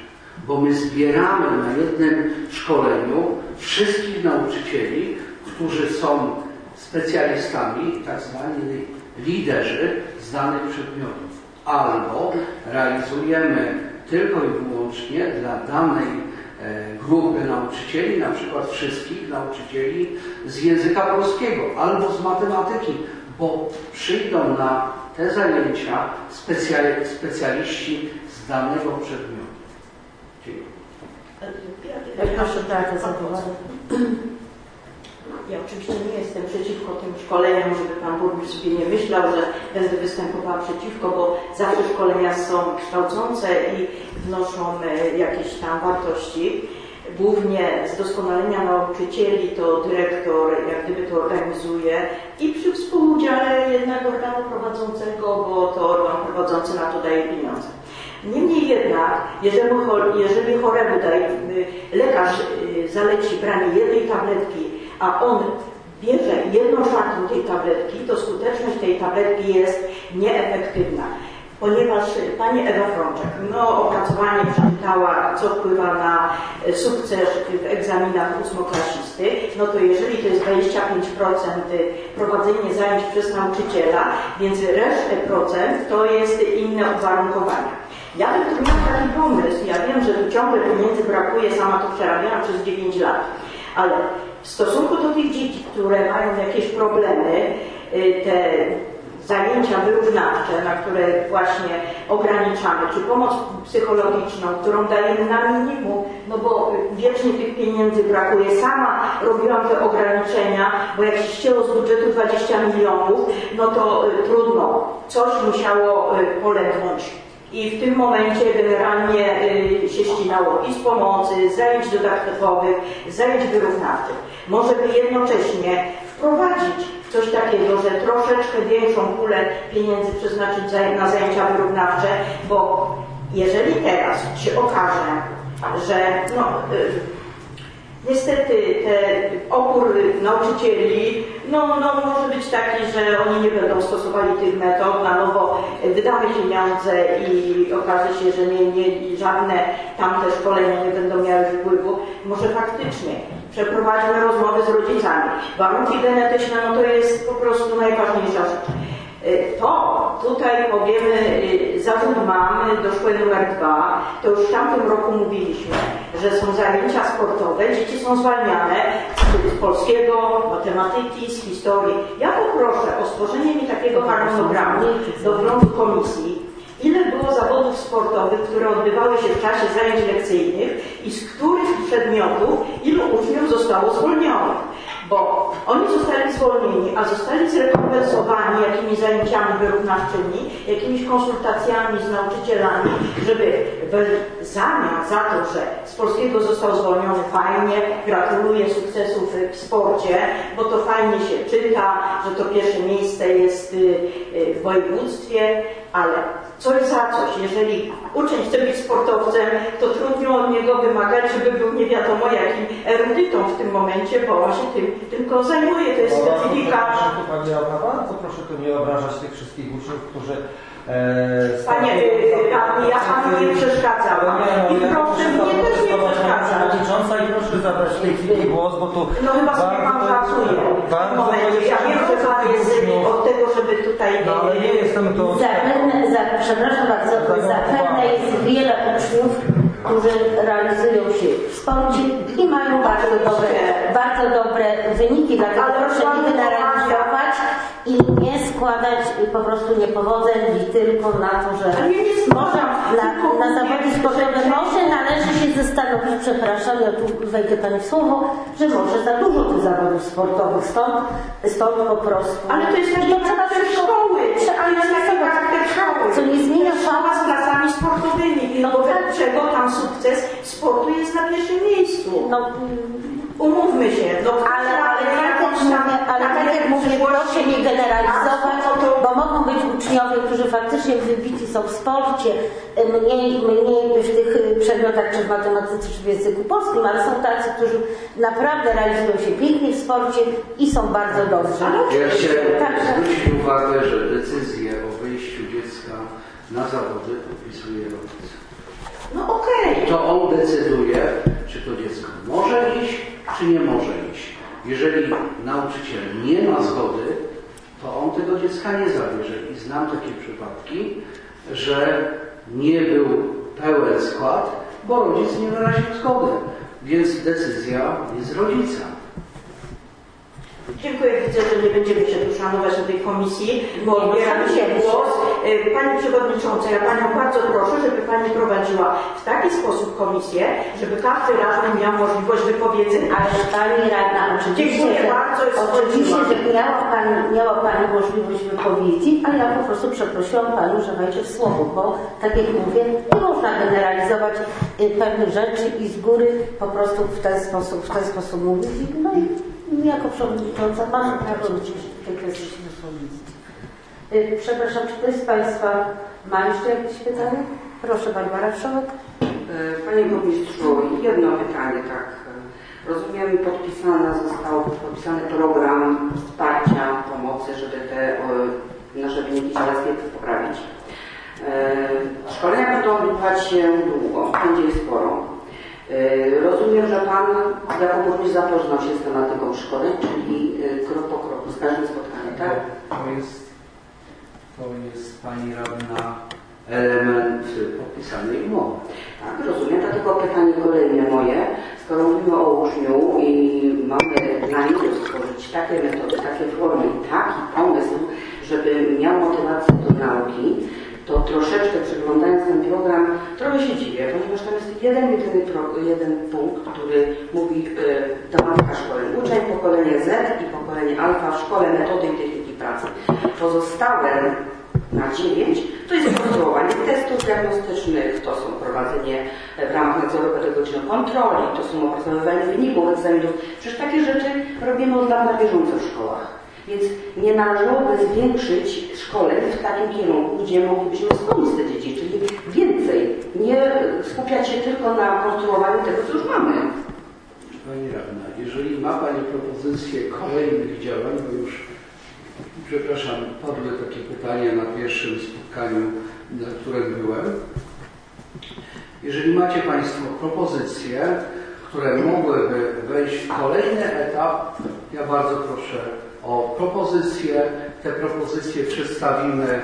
bo my zbieramy na jednym szkoleniu wszystkich nauczycieli, którzy są specjalistami, tak zwani liderzy z danych przedmiotów. Albo realizujemy tylko i wyłącznie dla danej grupy nauczycieli, na przykład wszystkich nauczycieli z języka polskiego albo z matematyki, bo przyjdą na te zajęcia specjaliści z danego przedmiotu. Dziękuję. Proszę bardzo, zadowolony. Ja oczywiście nie jestem przeciwko tym szkoleniom, żeby Pan Burmistrz sobie nie myślał, że będę występowała przeciwko, bo zawsze szkolenia są kształcące i wnoszą jakieś tam wartości. Głównie z doskonalenia nauczycieli to dyrektor jak gdyby to organizuje i przy współudziale jednak organu prowadzącego, bo to organ prowadzący na to daje pieniądze. Niemniej jednak, jeżeli choremu lekarz zaleci branie jednej tabletki, a on bierze 1/4 tej tabletki, to skuteczność tej tabletki jest nieefektywna. Ponieważ pani Ewa Frączek opracowanie przeczytała, co wpływa na sukces w egzaminach ósmoklasisty, to jeżeli to jest 25% prowadzenie zajęć przez nauczyciela, więc resztę procent to jest inne uwarunkowania. Ja bym tu miałam taki pomysł, ja wiem, że tu ciągle pieniędzy brakuje, sama to przerabiałam przez 9 lat, ale w stosunku do tych dzieci, które mają jakieś problemy, te zajęcia wyrównawcze, na które właśnie ograniczamy, czy pomoc psychologiczną, którą dajemy na minimum, bo wiecznie tych pieniędzy brakuje. Sama robiłam te ograniczenia, bo jak się ścięło z budżetu 20 milionów, to trudno, coś musiało polegnąć. I w tym momencie generalnie się ścinało i z pomocy, z zajęć dodatkowych, z zajęć wyrównawczych. Może by jednocześnie wprowadzić coś takiego, że troszeczkę większą pulę pieniędzy przeznaczyć na zajęcia wyrównawcze, bo jeżeli teraz się okaże, że niestety opór nauczycieli może być taki, że oni nie będą stosowali tych metod, na nowo wydamy pieniądze i okaże się, że żadne tamte szkolenia nie będą miały wpływu. Może faktycznie przeprowadźmy rozmowy z rodzicami. Warunki genetyczne to jest po prostu najważniejsza rzecz. To tutaj powiemy, zawód mamy do szkoły numer 2, to już w tamtym roku mówiliśmy, że są zajęcia sportowe, dzieci są zwalniane z polskiego, matematyki, z historii. Ja poproszę o stworzenie mi takiego harmonogramu do wglądu komisji, ile było zawodów sportowych, które odbywały się w czasie zajęć lekcyjnych i z których przedmiotów ilu uczniów zostało zwolnionych. Bo oni zostali zwolnieni, a zostali zrekompensowani jakimiś zajęciami wyrównawczymi, jakimiś konsultacjami z nauczycielami, żeby w zamian za to, że z polskiego został zwolniony, fajnie, gratuluję sukcesów w sporcie, bo to fajnie się czyta, że to pierwsze miejsce jest w województwie, ale coś za coś. Jeżeli uczeń chce być sportowcem, to trudno od niego wymagać, żeby był nie wiadomo jakim erudytą w tym momencie, bo on się tym tylko zajmuje, to jest specyfika. Pani Joanna, to proszę tu nie obrażać tych wszystkich uczniów, którzy... Panie radny, ja panu nie przeszkadzałam. I proszę mnie też nie przeszkadzać. I proszę zabrać w tej chwili głos, bo tu... chyba sobie pan żartuje w tym momencie. Ja wiem, że pan jest od tego, żeby tutaj... ale nie jestem to... Przepraszam bardzo, zapewne jest wiele uczniów, którzy realizują się w sporcie i mają bardzo dobre wyniki, dlatego proszę nie generalizować i nie składać po prostu niepowodzeń tylko na to, że może na zawody sportowe może należy się zastanowić, przepraszam, ja tu wejdę Pani w słowo, że może za dużo tych zawodów sportowych, stąd po prostu. Ale to jest taki charakter szkoły, co nie zmienia szkoła z klasami sportowymi, bo dlaczego tam sukces sportu jest na pierwszym miejscu. Umówmy się. Ale tak jak mówię, proszę nie generalizować, bo mogą być uczniowie, którzy faktycznie wybici są w sporcie, mniej w tych przedmiotach, czy w matematyce, czy w języku polskim, ale są tacy, którzy naprawdę realizują się pięknie w sporcie i są bardzo dobrzy. Ja chciałem zwrócić uwagę, że decyzję o wyjściu dziecka na zawody podpisuje rodzic. no okej, to on decyduje, czy to dziecko może iść, czy nie może iść. Jeżeli nauczyciel nie ma zgody, to on tego dziecka nie zabierze. I znam takie przypadki, że nie był pełen skład, bo rodzic nie wyraził zgody. Więc decyzja jest rodzica. Dziękuję. Widzę, że nie będziemy się tu szanować na tej komisji, bo odbieram się głos. Pani Przewodnicząca, ja Panią bardzo proszę, żeby Pani prowadziła w taki sposób komisję, żeby każdy radny miał możliwość wypowiedzenia. Ale Pani Radna, Dziękuję bardzo. Oczywiście, że miała Pani możliwość wypowiedzi, ale ja po prostu przeprosiłam Panią, że wejdzie w słowo, bo tak jak mówię, nie można generalizować pewnych rzeczy i z góry po prostu w ten sposób mówić. No i jako przewodnicząca mam prawo tej kwestii się wysłowić. Przepraszam, czy ktoś z Państwa ma jeszcze jakieś pytania? Proszę, Barbara Wszołek. Panie Burmistrzu, jedno pytanie, tak. Rozumiem, został podpisany program wsparcia, pomocy, żeby te nasze wyniki żelazkie poprawić. Szkolenia będą odbywać się długo, będzie ich sporo. Rozumiem, że Pan jako burmistrz zapoznał się z tematyką szkoleń, czyli krok po kroku, z każdym spotkaniem, tak? To jest Pani Radna element podpisanej umowy. Tak, rozumiem. Dlatego pytanie kolejne moje. Skoro mówimy o uczniu i mamy dla niego stworzyć takie metody, takie formy i taki pomysł, żeby miał motywację do nauki, to troszeczkę przyglądając ten program, trochę się dziwię, ponieważ tam jest jeden punkt, który mówi tematyka szkoleń. Uczeń pokolenie Z i pokolenie alfa w szkole metody i techniki pracy. Pozostałe na 9 to jest konstruowanie testów diagnostycznych, to są prowadzenie w ramach nadzoru pedagogicznego kontroli, to są opracowywanie wyników egzaminów. Przecież takie rzeczy robimy od lat na bieżąco w szkołach. Więc nie należałoby zwiększyć szkoleń w takim kierunku, gdzie moglibyśmy spełnić te dzieci, czyli więcej. Nie skupiać się tylko na konstruowaniu tego, co już mamy. Pani Radna, jeżeli ma Pani propozycję kolejnych działań, bo już, przepraszam, padły takie pytania na pierwszym spotkaniu, na którym byłem. Jeżeli macie Państwo propozycje, które mogłyby wejść w kolejny etap, ja bardzo proszę o propozycje. Te propozycje przedstawimy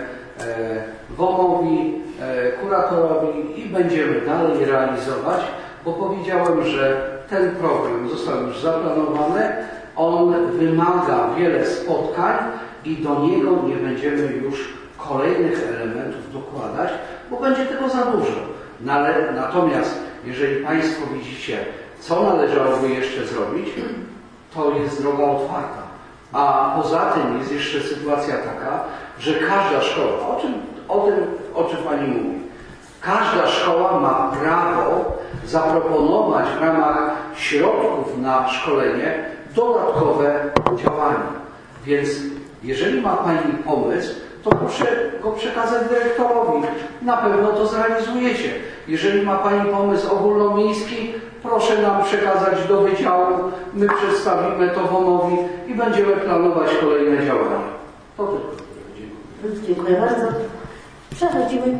WOM-owi, kuratorowi i będziemy dalej realizować, bo powiedziałem, że ten program został już zaplanowany, on wymaga wiele spotkań i do niego nie będziemy już kolejnych elementów dokładać, bo będzie tego za dużo. Natomiast jeżeli Państwo widzicie, co należałoby jeszcze zrobić, to jest droga otwarta. A poza tym jest jeszcze sytuacja taka, że każda szkoła, o czym Pani mówi, każda szkoła ma prawo zaproponować w ramach środków na szkolenie dodatkowe działania. Więc jeżeli ma Pani pomysł, to proszę go przekazać dyrektorowi. Na pewno to zrealizujecie. Jeżeli ma Pani pomysł ogólnomiejski, proszę nam przekazać do wydziału, my przedstawimy to WOM-owi i będziemy planować kolejne działania. To tylko. Dziękuję bardzo. Przechodzimy.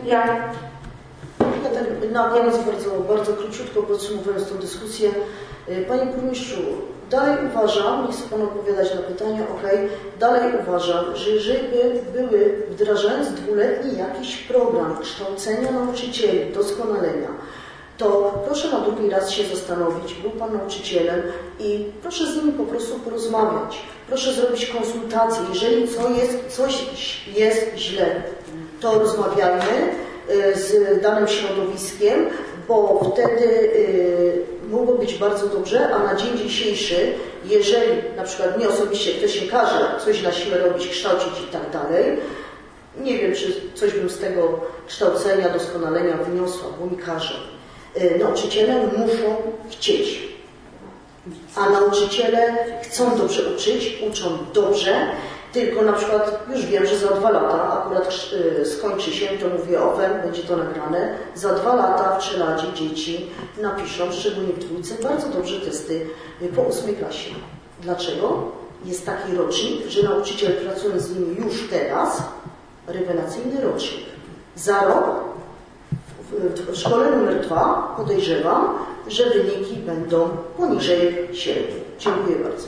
Więc bardzo króciutko podsumowując tę dyskusję. Panie Burmistrzu, dalej uważam, nie chcę Panu odpowiadać na pytania, dalej uważam, że jeżeli były wdrażając 2-letni jakiś program kształcenia nauczycieli, doskonalenia, to proszę na drugi raz się zastanowić, był Pan nauczycielem i proszę z nimi po prostu porozmawiać. Proszę zrobić konsultacje. Jeżeli coś jest źle, to rozmawiajmy z danym środowiskiem, bo wtedy mogło być bardzo dobrze, a na dzień dzisiejszy, jeżeli na przykład mnie osobiście ktoś się każe coś na siłę robić, kształcić i tak dalej, nie wiem, czy coś bym z tego kształcenia, doskonalenia wyniosła, bo mi każe. Nauczyciele muszą chcieć, a nauczyciele chcą dobrze uczyć, uczą dobrze, tylko na przykład już wiem, że za 2 lata, akurat skończy się, to mówię będzie to nagrane, za 2 lata w Czeladzie dzieci napiszą, szczególnie w 2, bardzo dobrze testy po 8 klasie. Dlaczego? Jest taki rocznik, że nauczyciel pracuje z nimi już teraz, rewelacyjny rocznik. Za rok w szkole numer 2 podejrzewam, że wyniki będą poniżej średniej. Dziękuję bardzo.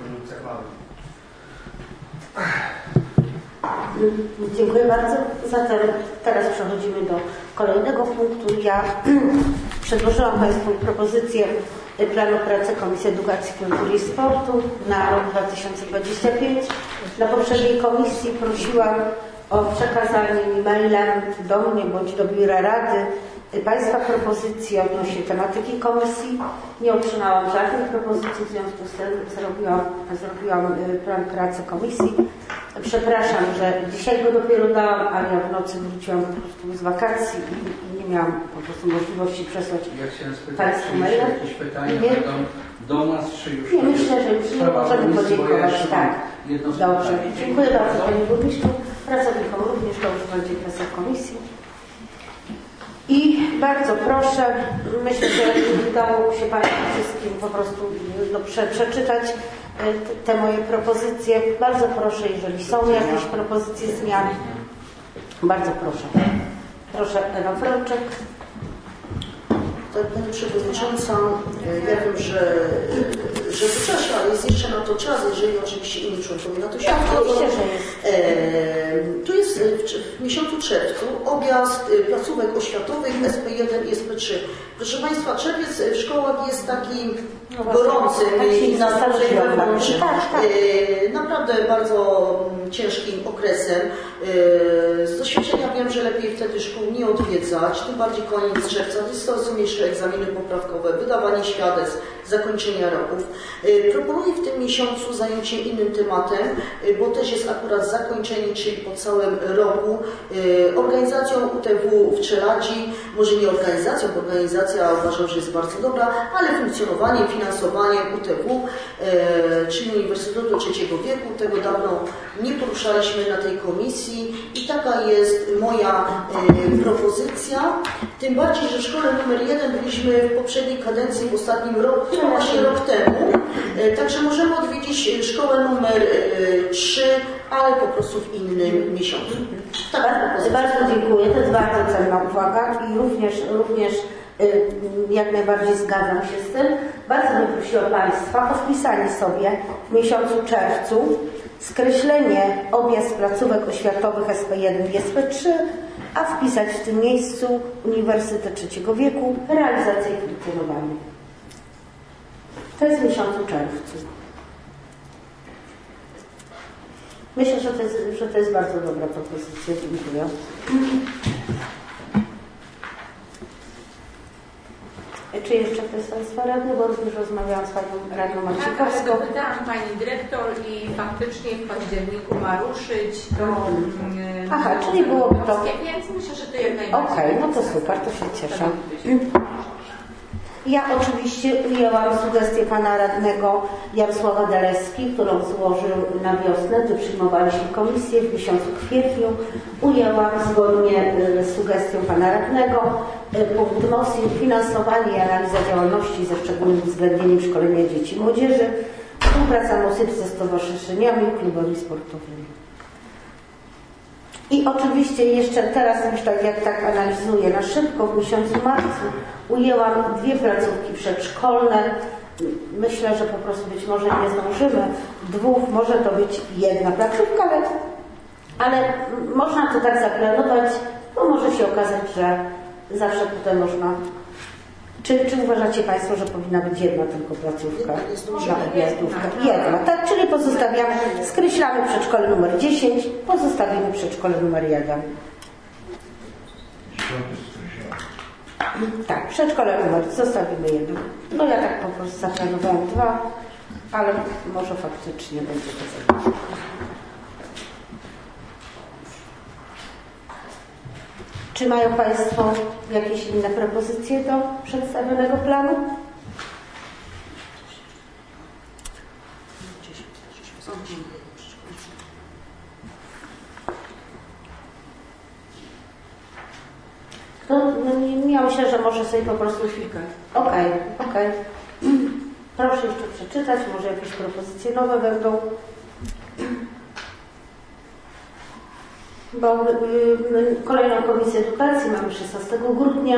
Dziękuję bardzo. Zatem teraz przechodzimy do kolejnego punktu. Ja przedłożyłam Państwu propozycję planu pracy Komisji Edukacji, Kultury i Sportu na rok 2025. Na poprzedniej komisji prosiłam o przekazanie mi mailem do mnie bądź do Biura Rady Państwa propozycji odnośnie tematyki komisji. Nie otrzymałam żadnych propozycji, w związku z tym zrobiłam plan pracy komisji. Przepraszam, że dzisiaj go dopiero dałam, ale ja w nocy wróciłam po prostu z wakacji i nie miałam po prostu możliwości przesłać Państwu maila. Jakieś pytania będą do nas, czy już... Nie, myślę, że już nie możemy podziękować. Tak, dobrze. Dziękuję bardzo Panie Burmistrzu, pracownikom również, dobrze będzie praca w komisji. I bardzo proszę, myślę, że udało się Państwu wszystkim po prostu przeczytać te moje propozycje. Bardzo proszę, jeżeli są jakieś propozycje zmian, bardzo proszę. Proszę, Ewa Frączek. Tak, Pani Przewodnicząca, ja wiem, że w czasie, ale jest jeszcze na to czas, jeżeli oczywiście inni członkowie na to się oczywiście, że jest. Tu jest w miesiącu czerwcu objazd placówek oświatowych SP1 i SP3. Proszę Państwa, czerwiec w szkołach jest taki gorący i naprawdę bardzo ciężkim okresem. Z doświadczenia wiem, że lepiej wtedy szkół nie odwiedzać, tym bardziej koniec czerwca, dystans egzaminy poprawkowe, wydawanie świadectw, zakończenia roków. Proponuję w tym miesiącu zająć się innym tematem, bo też jest akurat zakończenie, czyli po całym roku, organizacją UTW w Czeladzi, może nie organizacją, bo organizacja uważam, że jest bardzo dobra, ale funkcjonowaniem, finansowaniem UTW, czyli Uniwersytetu Trzeciego Wieku. Tego dawno nie poruszaliśmy na tej komisji i taka jest moja propozycja. Tym bardziej, że w szkole numer 1 byliśmy w poprzedniej kadencji, w ostatnim roku, właśnie rok temu. Także możemy odwiedzić szkołę numer 3, ale po prostu w innym miesiącu. Bardzo dziękuję. To jest bardzo cenna uwaga i również jak najbardziej zgadzam się z tym. Bardzo bym prosiła Państwa o wpisanie sobie w miesiącu czerwcu skreślenie objazd placówek oświatowych SP1 i SP3, a wpisać w tym miejscu Uniwersytet Trzeciego Wieku, realizację i funkcjonowanie. To jest w miesiącu czerwcu. Myślę, że to jest bardzo dobra propozycja. Dziękuję. Czy jeszcze ktoś z Państwa radny, bo również rozmawiałam z Panią radną Marcikowską. Tak, pytałam Pani Dyrektor i faktycznie w październiku ma ruszyć do... Aha, czyli byłoby to... Więc myślę, że to jak najbardziej. Okej, no to super, to się cieszę. Ja oczywiście ujęłam sugestię Pana radnego Jarosława Daleski, którą złożył na wiosnę, gdy przyjmowaliśmy komisję w miesiącu kwietniu. Ujęłam zgodnie z sugestią Pana radnego punkt MOSIR, finansowanie i analiza działalności ze szczególnym uwzględnieniem szkolenia dzieci i młodzieży, współpraca MOSIR ze stowarzyszeniami i klubami sportowymi. I oczywiście jeszcze teraz, już tak jak tak analizuję na szybko, w miesiącu marcu ujęłam 2 placówki przedszkolne. Myślę, że po prostu być może nie zdążymy 2, może to być 1 placówka, ale można to tak zaplanować, bo może się okazać, że zawsze potem można... Czy uważacie Państwo, że powinna być 1 tylko placówka? Jedna, tak? Czyli pozostawiamy, skreślamy przedszkole numer 10, pozostawimy przedszkole numer 1. Tak, przedszkole numer zostawimy 1. No ja tak po prostu zaplanowałam 2, ale może faktycznie będzie to za. Czy mają Państwo jakieś inne propozycje do przedstawionego planu? Ja myślę, że może sobie po prostu chwilkę. Okej. Proszę jeszcze przeczytać, może jakieś propozycje nowe będą. bo kolejną komisję edukacji mamy 16 grudnia.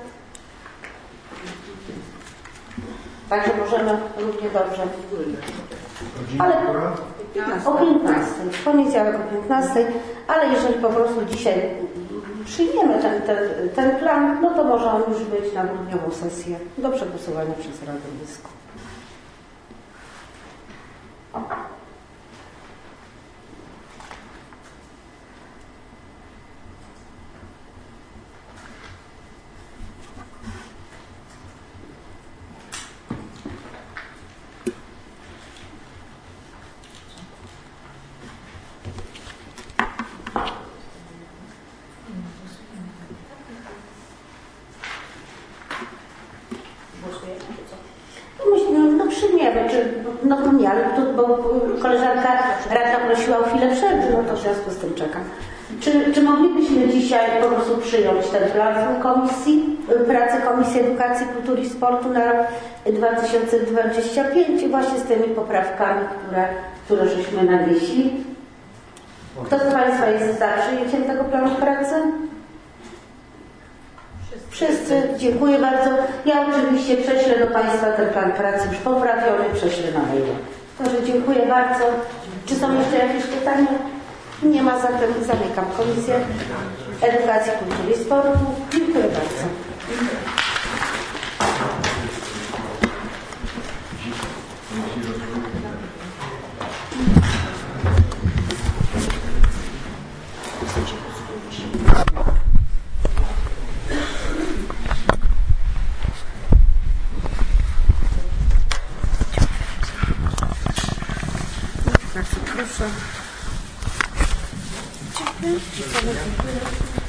Także możemy równie dobrze. Ale o 15, w poniedziałek o 15, ale jeżeli po prostu dzisiaj przyjmiemy ten plan, no to może on już być na grudniową sesję do przegłosowania przez Radę Miejską. No przyjmiemy, no nie, ale bo koleżanka radna prosiła o chwilę przerwy, no to w związku z tym czekam. Czy moglibyśmy dzisiaj po prostu przyjąć ten plan komisji, pracy Komisji Edukacji, Kultury i Sportu na rok 2025 właśnie z tymi poprawkami, które żeśmy nanieśli? Kto z Państwa jest za przyjęciem tego planu pracy? Wszyscy, dziękuję bardzo. Ja oczywiście prześlę do Państwa ten plan pracy już poprawiony, prześlę na maila. Także dziękuję bardzo. Czy są jeszcze jakieś pytania? Nie ma, zatem zamykam Komisję Edukacji, Kultury i Sportu. Dziękuję bardzo. Bardzo proszę. Dziękuję.